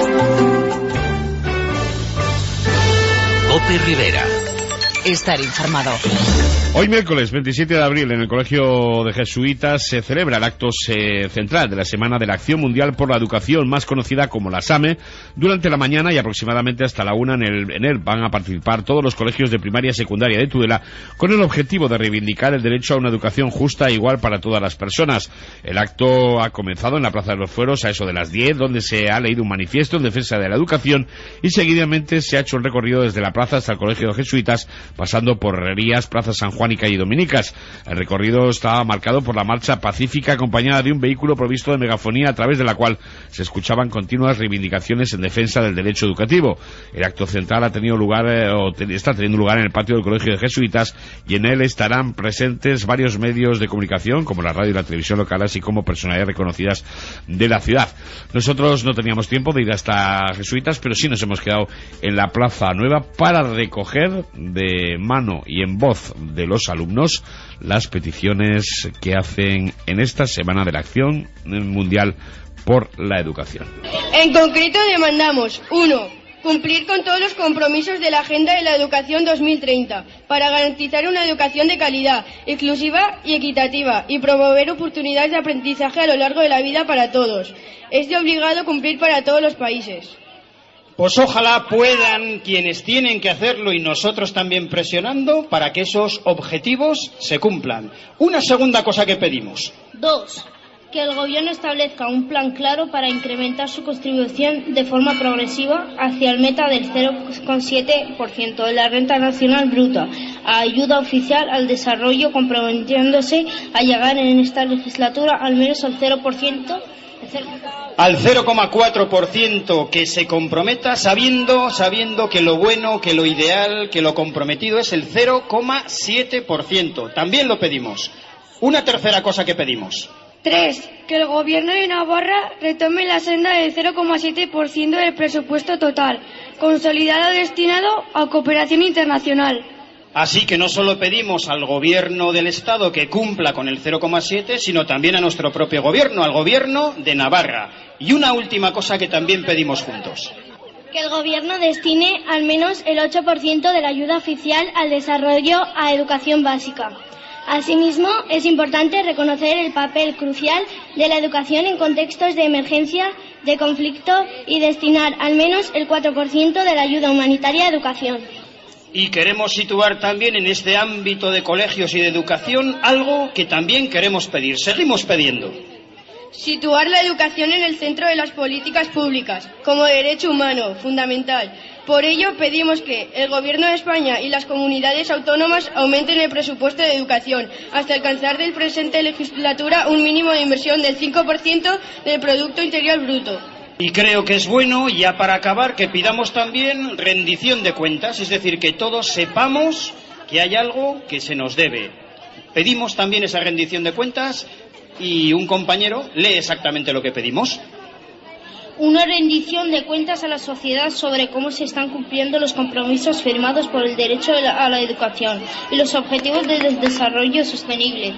Cope Rivera. Estar informado. Hoy miércoles veintisiete de abril en el Colegio de Jesuitas se celebra el acto eh, central de la Semana de la Acción Mundial por la Educación, más conocida como la SAME. Durante la mañana y aproximadamente hasta la una en, el, en él van a participar todos los colegios de primaria y secundaria de Tudela con el objetivo de reivindicar el derecho a una educación justa e igual para todas las personas. El acto ha comenzado en la Plaza de los Fueros a eso de las diez, donde se ha leído un manifiesto en defensa de la educación y seguidamente se ha hecho un recorrido desde la plaza hasta el Colegio de Jesuitas, pasando por Herrerías, Plaza San Juan y calle Dominicas. El recorrido estaba marcado por la marcha pacífica acompañada de un vehículo provisto de megafonía a través de la cual se escuchaban continuas reivindicaciones en defensa del derecho educativo. El acto central ha tenido lugar eh, o te, está teniendo lugar en el patio del Colegio de Jesuitas y en él estarán presentes varios medios de comunicación como la radio y la televisión local, así como personalidades reconocidas de la ciudad. Nosotros no teníamos tiempo de ir hasta Jesuitas, pero sí nos hemos quedado en la Plaza Nueva para recoger de mano y en voz de los alumnos las peticiones que hacen en esta Semana de la Acción Mundial por la Educación. En concreto demandamos: uno. Cumplir con todos los compromisos de la Agenda de la Educación dos mil treinta para garantizar una educación de calidad, inclusiva y equitativa y promover oportunidades de aprendizaje a lo largo de la vida para todos. Es de obligado cumplir para todos los países. Pues ojalá puedan quienes tienen que hacerlo y nosotros también presionando para que esos objetivos se cumplan. Una segunda cosa que pedimos. Dos. Que el Gobierno establezca un plan claro para incrementar su contribución de forma progresiva hacia el meta del cero coma siete por ciento de la renta nacional bruta, a ayuda oficial al desarrollo, comprometiéndose a llegar en esta legislatura al menos al cero por ciento. Al cero coma cuatro por ciento que se comprometa, sabiendo, sabiendo que lo bueno, que lo ideal, que lo comprometido es el cero coma siete por ciento. También lo pedimos. Una tercera cosa que pedimos. Tres. Que el Gobierno de Navarra retome la senda del cero coma siete por ciento del presupuesto total, consolidado destinado a cooperación internacional. Así que no solo pedimos al Gobierno del Estado que cumpla con el cero coma siete, sino también a nuestro propio Gobierno, al Gobierno de Navarra. Y una última cosa que también pedimos juntos. Que el Gobierno destine al menos el ocho por ciento de la ayuda oficial al desarrollo a educación básica. Asimismo, es importante reconocer el papel crucial de la educación en contextos de emergencia, de conflicto y destinar al menos el cuatro por ciento de la ayuda humanitaria a educación. Y queremos situar también en este ámbito de colegios y de educación algo que también queremos pedir, seguimos pidiendo. Situar la educación en el centro de las políticas públicas, como derecho humano, fundamental. Por ello pedimos que el Gobierno de España y las comunidades autónomas aumenten el presupuesto de educación hasta alcanzar del presente legislatura un mínimo de inversión del cinco por ciento del Producto Interior Bruto. Y creo que es bueno, ya para acabar, que pidamos también rendición de cuentas, es decir, que todos sepamos que hay algo que se nos debe. Pedimos también esa rendición de cuentas y un compañero lee exactamente lo que pedimos. Una rendición de cuentas a la sociedad sobre cómo se están cumpliendo los compromisos firmados por el derecho a la educación y los objetivos de desarrollo sostenible.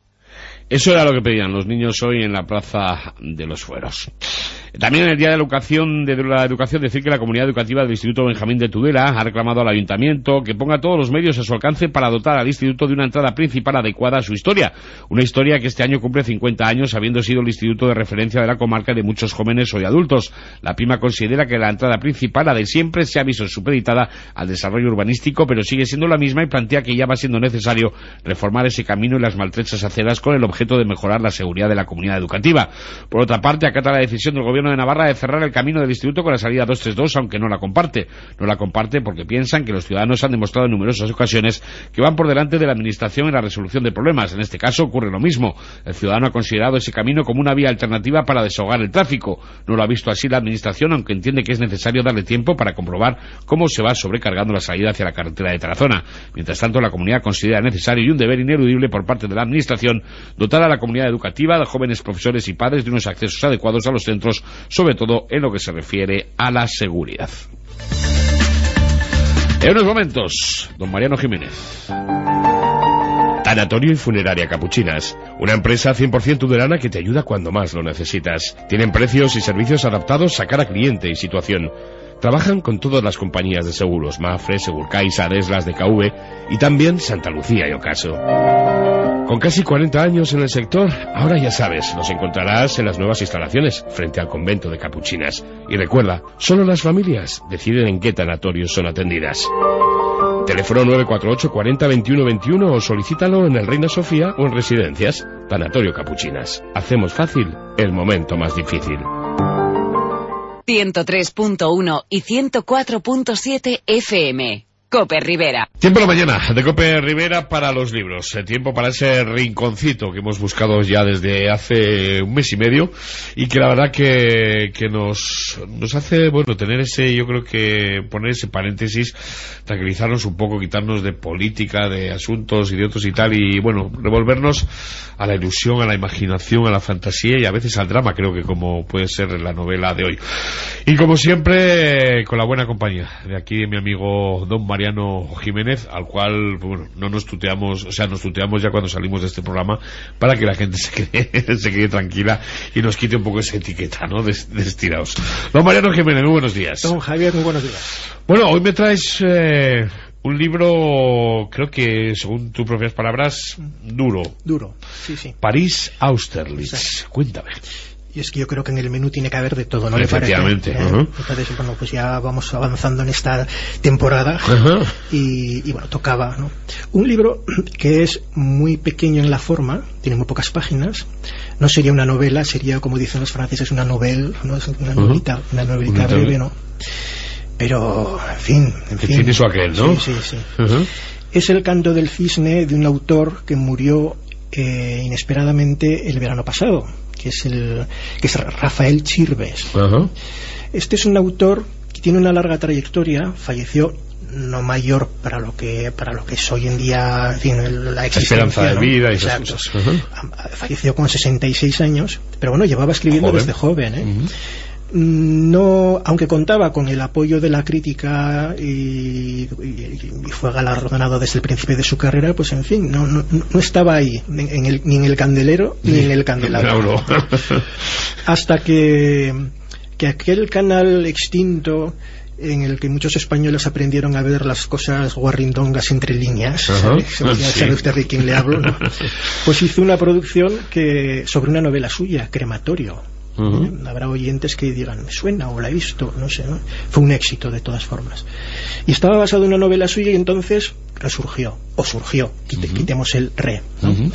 Eso era lo que pedían los niños hoy en la Plaza de los Fueros. También en el Día de la Educación, de la Educación, decir que la comunidad educativa del Instituto Benjamín de Tudela ha reclamado al Ayuntamiento que ponga todos los medios a su alcance para dotar al Instituto de una entrada principal adecuada a su historia. Una historia que este año cumple cincuenta años, habiendo sido el instituto de referencia de la comarca de muchos jóvenes hoy adultos. La PIMA considera que la entrada principal, la de siempre, se ha visto supeditada al desarrollo urbanístico, pero sigue siendo la misma y plantea que ya va siendo necesario reformar ese camino y las maltrechas aceras con el objeto de mejorar la seguridad de la comunidad educativa. Por otra parte, acata la decisión del Gobierno de Navarra de cerrar el camino del instituto con la salida dos tres dos, aunque no la comparte. No la comparte porque piensan que los ciudadanos han demostrado en numerosas ocasiones que van por delante de la administración en la resolución de problemas. En este caso ocurre lo mismo. El ciudadano ha considerado ese camino como una vía alternativa para desahogar el tráfico. No lo ha visto así la administración, aunque entiende que es necesario darle tiempo para comprobar cómo se va sobrecargando la salida hacia la carretera de Tarazona. Mientras tanto, la comunidad considera necesario y un deber ineludible por parte de la administración dotar a la comunidad educativa, de jóvenes profesores y padres de unos accesos adecuados a los centros, sobre todo en lo que se refiere a la seguridad. En unos momentos, don Mariano Jiménez. Tanatorio y Funeraria Capuchinas, una empresa cien por ciento tudelana que te ayuda cuando más lo necesitas. Tienen precios y servicios adaptados a cada cliente y situación. Trabajan con todas las compañías de seguros, Mafre, Segurcai, Sades, las de K V y también Santa Lucía y Ocaso. Con casi cuarenta años en el sector, ahora ya sabes, los encontrarás en las nuevas instalaciones, frente al convento de Capuchinas. Y recuerda, solo las familias deciden en qué tanatorios son atendidas. Teléfono nueve cuatro ocho cuarenta veintiuno veintiuno o solicítalo en el Reina Sofía o en Residencias. Tanatorio Capuchinas. Hacemos fácil el momento más difícil. ciento tres punto uno y ciento cuatro punto siete F M. Cope Rivera. Tiempo de la mañana de Cope Rivera para los libros. El tiempo para ese rinconcito que hemos buscado ya desde hace un mes y medio y que la verdad que, que nos, nos hace, bueno, tener ese, yo creo que poner ese paréntesis, tranquilizarnos un poco, quitarnos de política, de asuntos y de otros y tal, y bueno, revolvernos a la ilusión, a la imaginación, a la fantasía y a veces al drama, creo que como puede ser la novela de hoy. Y como siempre, con la buena compañía de aquí de mi amigo don Mariano Jiménez, al cual, bueno, no nos tuteamos, o sea, nos tuteamos ya cuando salimos de este programa para que la gente se quede, se quede tranquila y nos quite un poco esa etiqueta, ¿no? De, de estirados. Don Mariano Jiménez, muy buenos días. Don Javier, muy buenos días. Bueno, hoy me traes eh, un libro, creo que, según tus propias palabras, duro. Duro, sí, sí. París Austerlitz. Sí. Cuéntame. y es que yo creo que en el menú tiene que haber de todo, ¿no? Efectivamente. ¿Le parece? Uh-huh. Entonces, bueno, pues ya vamos avanzando en esta temporada. Uh-huh. y, y bueno, tocaba, ¿no? Un libro que es muy pequeño en la forma, tiene muy pocas páginas, no sería una novela, sería, como dicen los franceses, una novela, ¿no? Una novelita, uh-huh. una novelita uh-huh. breve, ¿no? Pero, en fin, en fin. Tiene su aquel, ¿no? Sí, sí, sí. Uh-huh. Es El canto del cisne, de un autor que murió eh, inesperadamente el verano pasado, que es el que es Rafael Chirves. Uh-huh. Este es un autor que tiene una larga trayectoria, falleció no mayor para lo que para lo que es hoy en día, en fin, la existencia, esperanza de ¿no? vida y esas cosas. Uh-huh. Falleció con sesenta y seis años, pero bueno, llevaba escribiendo joven. desde joven, ¿eh? Uh-huh. No, aunque contaba con el apoyo de la crítica y, y, y fue galardonado desde el principio de su carrera, pues en fin, no, no, no estaba ahí en el, ni en el candelero ni en el candelabro. Hasta que, que aquel canal extinto en el que muchos españoles aprendieron a ver las cosas guarrindongas entre líneas, uh-huh. ¿sabes? Ya sí. sabe usted de quién le hablo, ¿no? Pues hizo una producción que sobre una novela suya, Crematorio. Uh-huh. Habrá oyentes que digan, me suena o la he visto, no sé, ¿no? Fue un éxito de todas formas. Y estaba basado en una novela suya y entonces resurgió, o surgió, quite, uh-huh. quitemos el re, ¿no? Uh-huh.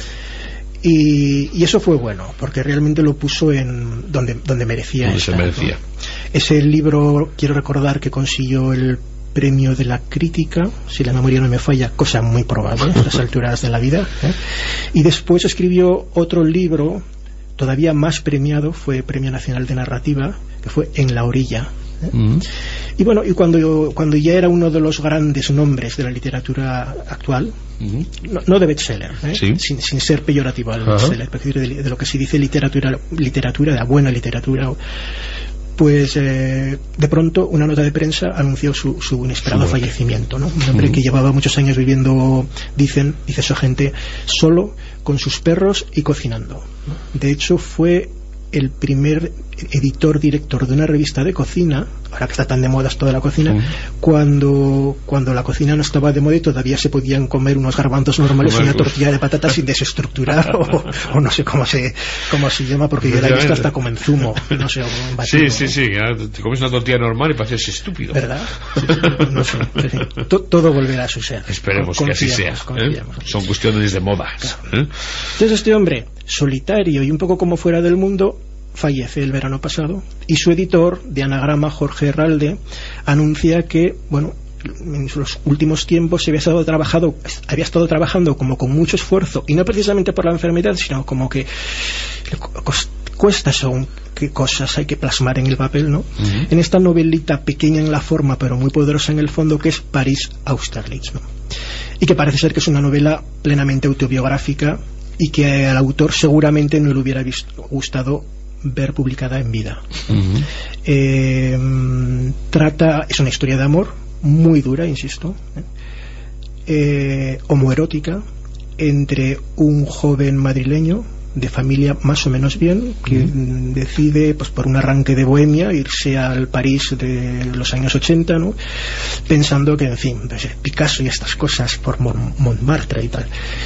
y, y eso fue bueno, porque realmente lo puso en donde, donde merecía. Donde se merecía. ¿no? Ese libro, quiero recordar que consiguió el premio de la crítica, si la memoria no me falla, cosa muy probable a estas alturas de la vida, ¿eh? Y después escribió otro libro todavía más premiado, fue Premio Nacional de Narrativa, que fue En la orilla, ¿eh? Mm. Y bueno, y cuando, cuando ya era uno de los grandes nombres de la literatura actual, mm. no, no de bestseller, ¿eh? ¿Sí? sin, sin ser peyorativo al bestseller, uh-huh. de, de lo que se dice literatura, literatura, de la buena literatura, pues eh, de pronto una nota de prensa anunció su, su inesperado sí, fallecimiento, ¿no? Un hombre uh-huh. que llevaba muchos años viviendo, dicen, dice su gente, solo con sus perros y cocinando, ¿no? De hecho fue el primer editor director de una revista de cocina, ahora que está tan de moda toda la cocina, uh-huh. cuando, cuando la cocina no estaba de moda y todavía se podían comer unos garbanzos normales y una tortilla de patatas sin desestructurar o, o no sé cómo se cómo se llama, porque yo la he visto hasta como en zumo, no sé, o en batido, sí, sí, ¿no? sí, te comes una tortilla normal y pareces estúpido, ¿verdad? Sí, sí, no sé, sí, to, todo volverá a su ser. Esperemos que así sea, ¿eh? Son cuestiones de modas, ¿eh? Entonces este hombre, solitario y un poco como fuera del mundo, fallece el verano pasado y su editor de Anagrama, Jorge Herralde, anuncia que, bueno, en los últimos tiempos se había estado trabajando, había estado trabajando como con mucho esfuerzo, y no precisamente por la enfermedad, sino como que cuesta según qué cosas hay que plasmar en el papel, ¿no? Uh-huh. En esta novelita pequeña en la forma pero muy poderosa en el fondo, que es París Austerlitz, ¿no? Y que parece ser que es una novela plenamente autobiográfica y que al autor seguramente no le hubiera visto, gustado ver publicada en vida. Uh-huh. eh, trata, es una historia de amor muy dura, insisto, ¿eh? Eh, homoerótica, entre un joven madrileño de familia más o menos bien, que uh-huh. decide, pues por un arranque de bohemia, irse al París de los años ochenta, ¿no? Pensando que, en fin, pues, Picasso y estas cosas por Montmartre y tal.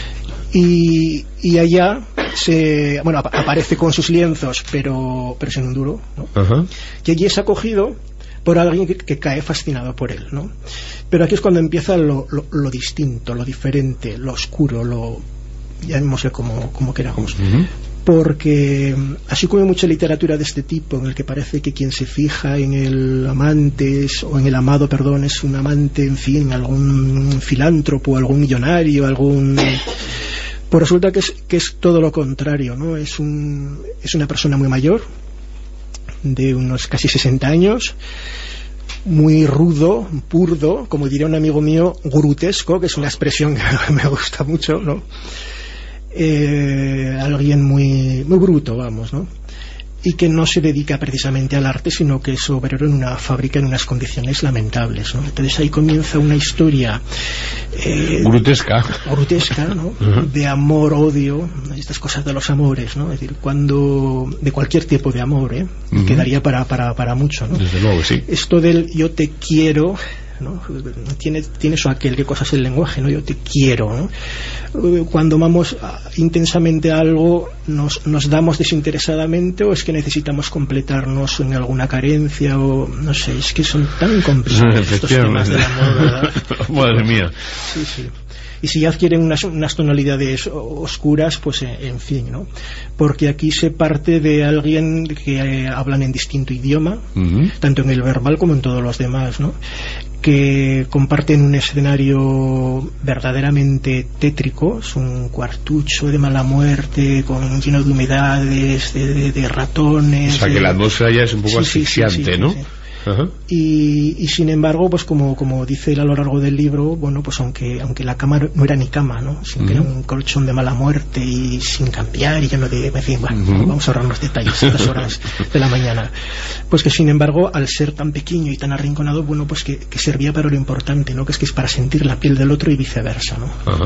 Y, y allá se, bueno, ap- aparece con sus lienzos, pero, pero sin un duro, ¿no? Uh-huh. Y allí es acogido por alguien que, que cae fascinado por él, ¿no? Pero aquí es cuando empieza lo, lo, lo distinto, lo diferente, lo oscuro, lo, llamémosle como, como queramos. Uh-huh. Porque así como hay mucha literatura de este tipo, en el que parece que quien se fija en el amante es, o en el amado, perdón, es un amante, en fin, algún filántropo, algún millonario, algún... Pues resulta que es, que es todo lo contrario, ¿no? Es, un, es una persona muy mayor, de unos casi sesenta años, muy rudo, burdo, como diría un amigo mío, grutesco, que es una expresión que me gusta mucho, ¿no? Eh, alguien muy, muy bruto, vamos, ¿no? Y que no se dedica precisamente al arte, sino que es obrero en una fábrica en unas condiciones lamentables, ¿no? Entonces ahí comienza una historia eh, grotesca, grotesca, ¿no? Uh-huh. De amor, odio, estas cosas de los amores, ¿no? Es decir, cuando de cualquier tipo de amor, ¿eh? Uh-huh. Quedaría para, para, para mucho, ¿no? Desde luego, sí. Esto del yo te quiero, ¿no? Tiene, tiene eso aquel, qué cosa es el lenguaje, ¿no? Yo te quiero, ¿no? Cuando amamos intensamente a algo, nos, nos damos desinteresadamente, o es que necesitamos completarnos en alguna carencia, o no sé, es que son tan complicados estos temas del amor, ¿verdad? Madre mía. Sí, sí. Y si ya adquieren unas, unas tonalidades oscuras, pues en, en fin, ¿no? Porque aquí se parte de alguien que eh, hablan en distinto idioma, uh-huh. tanto en el verbal como en todos los demás, ¿no? Que comparten un escenario verdaderamente tétrico, es un cuartucho de mala muerte, con lleno de humedades, de, de, de ratones. O sea, que de... la atmósfera ya es un poco sí, asfixiante, sí, sí, sí, ¿no? Sí, sí. Uh-huh. Y, y sin embargo, pues como, como dice él a lo largo del libro, bueno, pues aunque, aunque la cama no era ni cama, ¿no? Sino uh-huh. que era un colchón de mala muerte y sin cambiar y lleno de, en fin, bueno, uh-huh. vamos a ahorrarnos detalles a estas horas de la mañana. Pues que sin embargo, al ser tan pequeño y tan arrinconado, bueno, pues que, que servía para lo importante, ¿no? Que es que es para sentir la piel del otro y viceversa, ¿no? Uh-huh.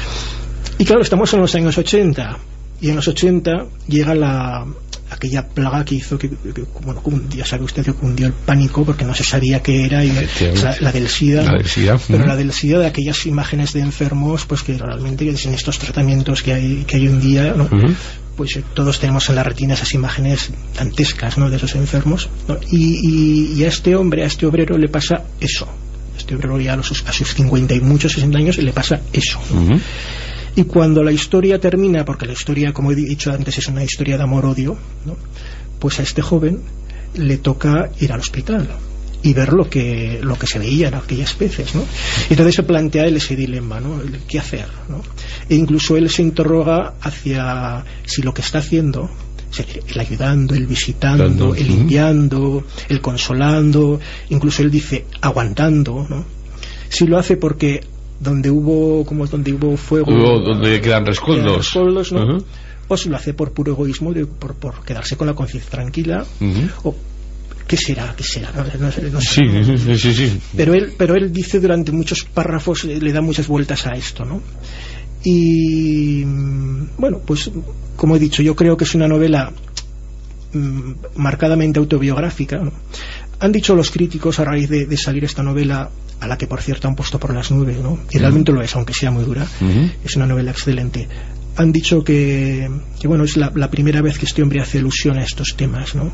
Y claro, estamos en los años ochenta, y en los ochenta llega la aquella plaga que hizo que, que bueno, ya sabe usted que cundió el pánico porque no se sabía qué era, y, o sea, la del SIDA, la ¿no? del SIDA. Pero uh-huh. la del SIDA, de aquellas imágenes de enfermos, pues que realmente sin estos tratamientos que hay que hay hoy en día, ¿no? Uh-huh. Pues eh, todos tenemos en la retina esas imágenes dantescas, ¿no? De esos enfermos, ¿no? y, y, y a este hombre, a este obrero le pasa eso. A este obrero ya a, los, a sus cincuenta y muchos, sesenta años le pasa eso, ¿no? Uh-huh. Y cuando la historia termina, porque la historia, como he dicho antes, es una historia de amor-odio, ¿no? Pues a este joven le toca ir al hospital y ver lo que lo que se veía en aquellas veces, ¿no? Y entonces se plantea él ese dilema, ¿no? ¿Qué hacer, ¿no? E incluso él se interroga hacia si lo que está haciendo, el ayudando, el visitando, Dando. el limpiando, el consolando, incluso él dice aguantando, ¿no? Si lo hace porque donde hubo como donde hubo fuego, hubo, donde quedan rescoldos, quedan rescoldos, ¿no? Uh-huh. O si lo hace por puro egoísmo, de, por, por quedarse con la conciencia tranquila, uh-huh. o qué será, qué será, no, no, no sé, sí, no, sí, sí, sí. Pero él, pero él dice durante muchos párrafos, le da muchas vueltas a esto, ¿no? Y bueno, pues como he dicho, yo creo que es una novela mmm, marcadamente autobiográfica, ¿no? Han dicho los críticos a raíz de, de salir esta novela, a la que por cierto han puesto por las nubes, ¿no? Y realmente uh-huh. lo es, aunque sea muy dura, uh-huh. es una novela excelente. Han dicho que, que bueno, es la, la primera vez que este hombre hace alusión a estos temas, ¿no?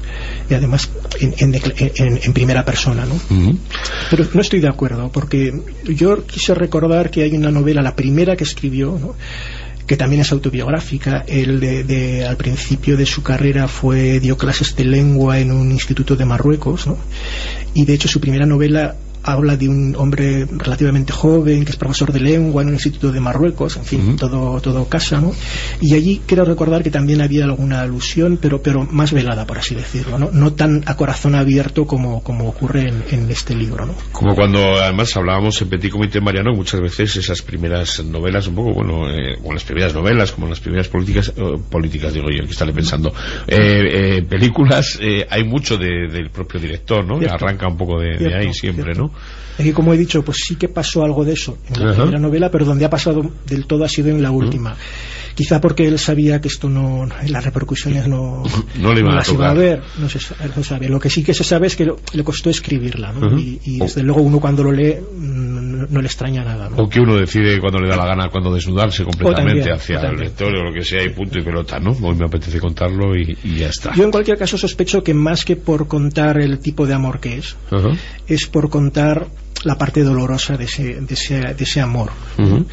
Y además en, en, en, en primera persona, ¿no? Uh-huh. Pero no estoy de acuerdo, porque yo quise recordar que hay una novela, la primera que escribió, ¿no? Que también es autobiográfica. Él de, de, al principio de su carrera fue dio clases de lengua en un instituto de Marruecos, ¿no? Y de hecho su primera novela habla de un hombre relativamente joven que es profesor de lengua en un instituto de Marruecos, en fin, uh-huh. todo, todo casa, ¿no? Y allí quiero recordar que también había alguna alusión, pero, pero más velada, por así decirlo, ¿no? No tan a corazón abierto como, como ocurre en, en este libro, ¿no? Como cuando además hablábamos en Petit Comité Mariano, muchas veces esas primeras novelas, un poco, bueno, eh, como las primeras novelas, como las primeras políticas, eh, políticas digo yo, que estaré pensando, eh, eh, películas, eh, hay mucho de, del propio director, ¿no? Que arranca un poco de, de ahí siempre, cierto. ¿no? Es que, como he dicho, pues sí que pasó algo de eso en la uh-huh. primera novela, pero donde ha pasado del todo ha sido en la última. Uh-huh. Quizá porque él sabía que esto no, las repercusiones no, no le iban no a las tocar. iba a ver, no se, no sabe. Lo que sí que se sabe es que lo, le costó escribirla, ¿no? Uh-huh. y, y desde oh. luego uno cuando lo lee no, no le extraña nada, ¿no? O que uno decide cuando le da la gana, cuando desnudarse completamente también, hacia el lector o lo que sea, y punto y pelota, ¿no? Hoy me apetece contarlo y, y ya está. Yo en cualquier caso sospecho que más que por contar el tipo de amor que es, uh-huh. es por contar la parte dolorosa de ese, de ese, de ese amor. Uh-huh.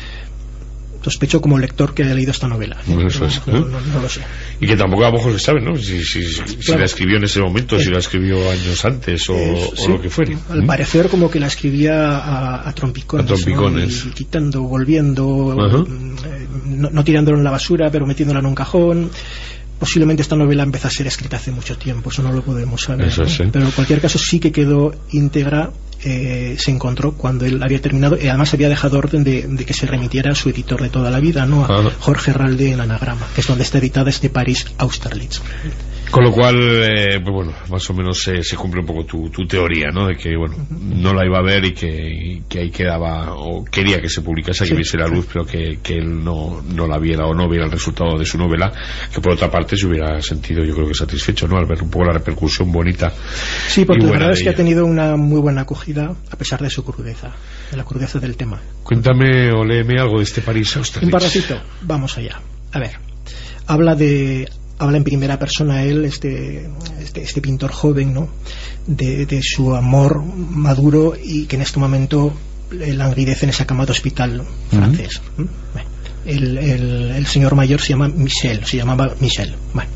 Sospecho como lector que haya leído esta novela. Bueno, eso es, no, no, no, no lo sé. Y que tampoco a lo mejor se sabe, ¿no? Si, si, si, claro. si la escribió en ese momento, eh, si la escribió años antes o, eh, sí, o lo que fuere. Al ¿Mm? parecer como que la escribía a, a trompicones, a trompicones. ¿no? Y, y quitando, volviendo, uh-huh. eh, no, no tirándolo en la basura, pero metiéndola en un cajón. Posiblemente esta novela empezó a ser escrita hace mucho tiempo, eso no lo podemos saber, eso ¿no? sí. Pero en cualquier caso sí que quedó íntegra, eh, se encontró cuando él había terminado, y además había dejado orden de, de que se remitiera a su editor de toda la vida, ¿no? A Jorge Ralde en Anagrama, que es donde está editada este París Austerlitz. Con lo cual, eh, pues bueno, más o menos eh, se cumple un poco tu, tu teoría, ¿no? De que, bueno, no la iba a ver y que, y que ahí quedaba, o quería que se publicase, que sí, viese la luz, pero que, que él no, no la viera o no viera el resultado de su novela, que por otra parte se hubiera sentido, yo creo que satisfecho, ¿no? Al ver un poco la repercusión bonita. Sí, porque la verdad es que ha tenido una muy buena acogida, a pesar de su crudeza, de la crudeza del tema. Cuéntame o léeme algo de este París Austerlitz. Un parrafito, vamos allá. A ver, habla de... Habla en primera persona él, este, este, este pintor joven, ¿no? De, de su amor maduro y que en este momento languidece en esa cama de hospital francés. Uh-huh. Bueno, el, el, el señor mayor se llama Michel, se llamaba Michel. Bueno.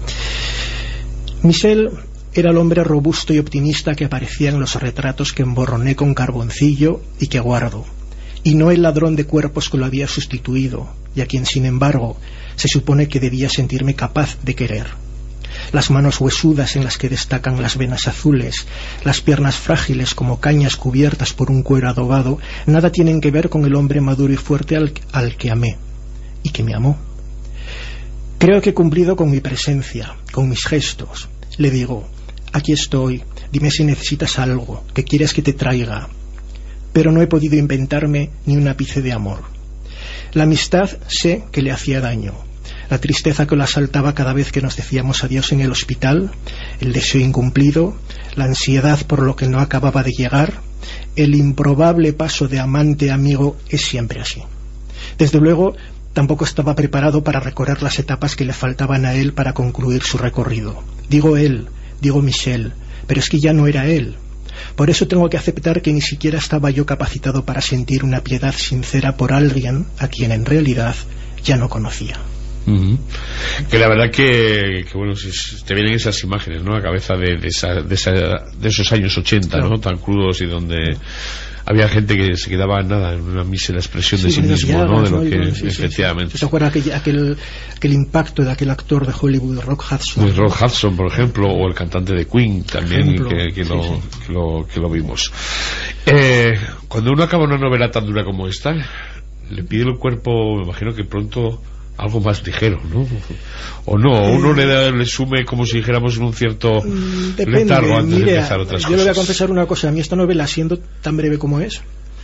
Michel era el hombre robusto y optimista que aparecía en los retratos que emborroné con carboncillo y que guardo, y no el ladrón de cuerpos que lo había sustituido, y a quien sin embargo se supone que debía sentirme capaz de querer. Las manos huesudas en las que destacan las venas azules, las piernas frágiles como cañas cubiertas por un cuero adobado, nada tienen que ver con el hombre maduro y fuerte al, al que amé, y que me amó. Creo que he cumplido con mi presencia, con mis gestos. Le digo, aquí estoy, dime si necesitas algo, que quieres que te traiga. Pero no he podido inventarme ni un ápice de amor. La amistad sé que le hacía daño. La tristeza que lo asaltaba cada vez que nos decíamos adiós en el hospital, el deseo incumplido, la ansiedad por lo que no acababa de llegar, el improbable paso de amante a amigo es siempre así. Desde luego, tampoco estaba preparado para recorrer las etapas que le faltaban a él para concluir su recorrido. Digo él, digo Michel, pero es que ya no era él. Por eso tengo que aceptar que ni siquiera estaba yo capacitado para sentir una piedad sincera por alguien a quien en realidad ya no conocía. Uh-huh. Que la verdad que, que bueno, si te vienen esas imágenes, ¿no? A cabeza de, de, esa, de, esa, de esos años ochenta, ¿no? Tan crudos y donde había gente que se quedaba en nada, en una mísera expresión sí, de sí mismo, llagas, ¿no? De lo ¿no? que sí, efectivamente. Sí. ¿Se acuerda aquel, aquel, aquel impacto de aquel actor de Hollywood, Rock Hudson? De Rock Hudson, por ejemplo, o el cantante de Queen también, que, que, sí, lo, sí. Que, lo, que lo vimos. Eh, cuando uno acaba una novela tan dura como esta, le pide el cuerpo, me imagino que pronto algo más ligero, ¿no? O no, o uno eh, le, da, le sume como si dijéramos en un cierto depende, letargo antes mire, de empezar otras yo cosas. Le voy a confesar una cosa, a mí esta novela, siendo tan breve como es,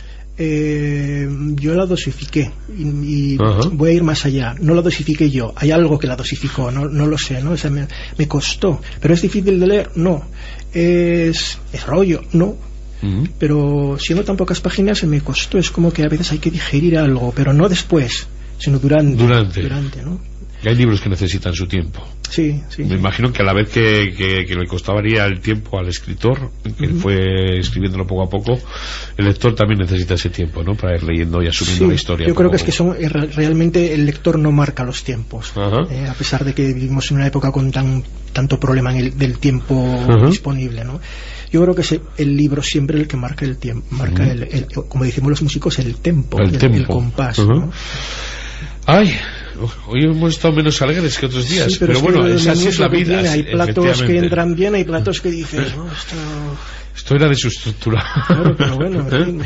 eh, yo la dosifiqué y, y uh-huh. voy a ir más allá. No la dosifiqué yo, hay algo que la dosificó, no, no lo sé, ¿no? O sea, me, me costó, pero es difícil de leer, no. Es, es rollo, no. Uh-huh. Pero siendo tan pocas páginas se me costó, es como que a veces hay que digerir algo, pero no después, sino durante, durante. durante ¿no? Y hay libros que necesitan su tiempo. Sí, sí. Me imagino que a la vez que, que, que le costaría el tiempo al escritor, que uh-huh. fue escribiéndolo poco a poco, el lector también necesita ese tiempo, ¿no? Para ir leyendo y asumiendo sí, la historia. Yo creo que es que son realmente el lector no marca los tiempos, uh-huh. eh, a pesar de que vivimos en una época con tan tanto problema en el, del tiempo uh-huh. disponible, ¿no? Yo creo que es el libro siempre el que marca el tiempo, marca uh-huh. el, el, como decimos los músicos, el tempo, el, el, tempo. el compás, uh-huh. ¿no? Ay, hoy hemos estado menos alegres que otros días, sí, pero, pero bueno, esa sí es la vida. Tiene, hay platos que entran bien, hay platos que dices, no, esto... esto era de su estructura. Claro, pero bueno, en fin.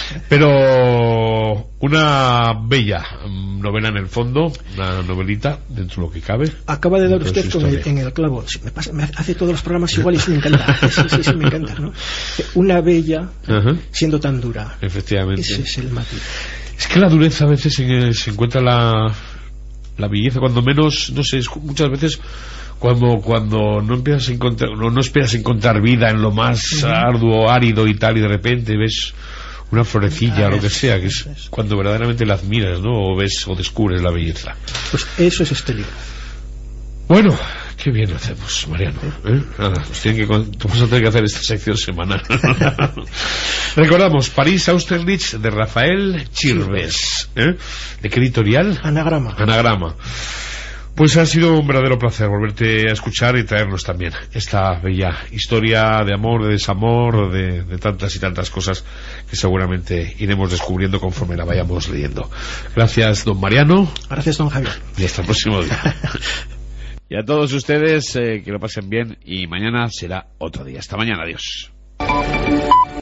Pero una bella novela en el fondo, una novelita dentro de lo que cabe. Acaba de dar usted con el, en el clavo. Sí, me, pasa, me hace todos los programas iguales y me encanta. Sí, sí, sí, me encanta, ¿no? Una bella uh-huh. siendo tan dura. Efectivamente. Ese es el matiz. Es que la dureza a veces se, se encuentra la, la belleza, cuando menos, no sé, muchas veces cuando cuando no empiezas a encontrar, no, no esperas encontrar vida en lo más uh-huh. arduo, árido y tal, y de repente ves una florecilla, o lo que sea, que es cuando verdaderamente la admiras, ¿no? O ves o descubres la belleza. Pues eso es este libro. Bueno, qué bien lo hacemos, Mariano, ¿eh? Nada, pues tienen que, vamos a tener que hacer esta sección semanal. Recordamos, París Austerlitz, de Rafael Chirves, ¿eh? ¿De qué editorial? Anagrama. Anagrama. Pues ha sido un verdadero placer volverte a escuchar y traernos también esta bella historia de amor, de desamor, de, de tantas y tantas cosas que seguramente iremos descubriendo conforme la vayamos leyendo. Gracias, don Mariano. Gracias, don Javier. Y hasta el próximo día. Y a todos ustedes, eh, que lo pasen bien, y mañana será otro día. Hasta mañana, adiós.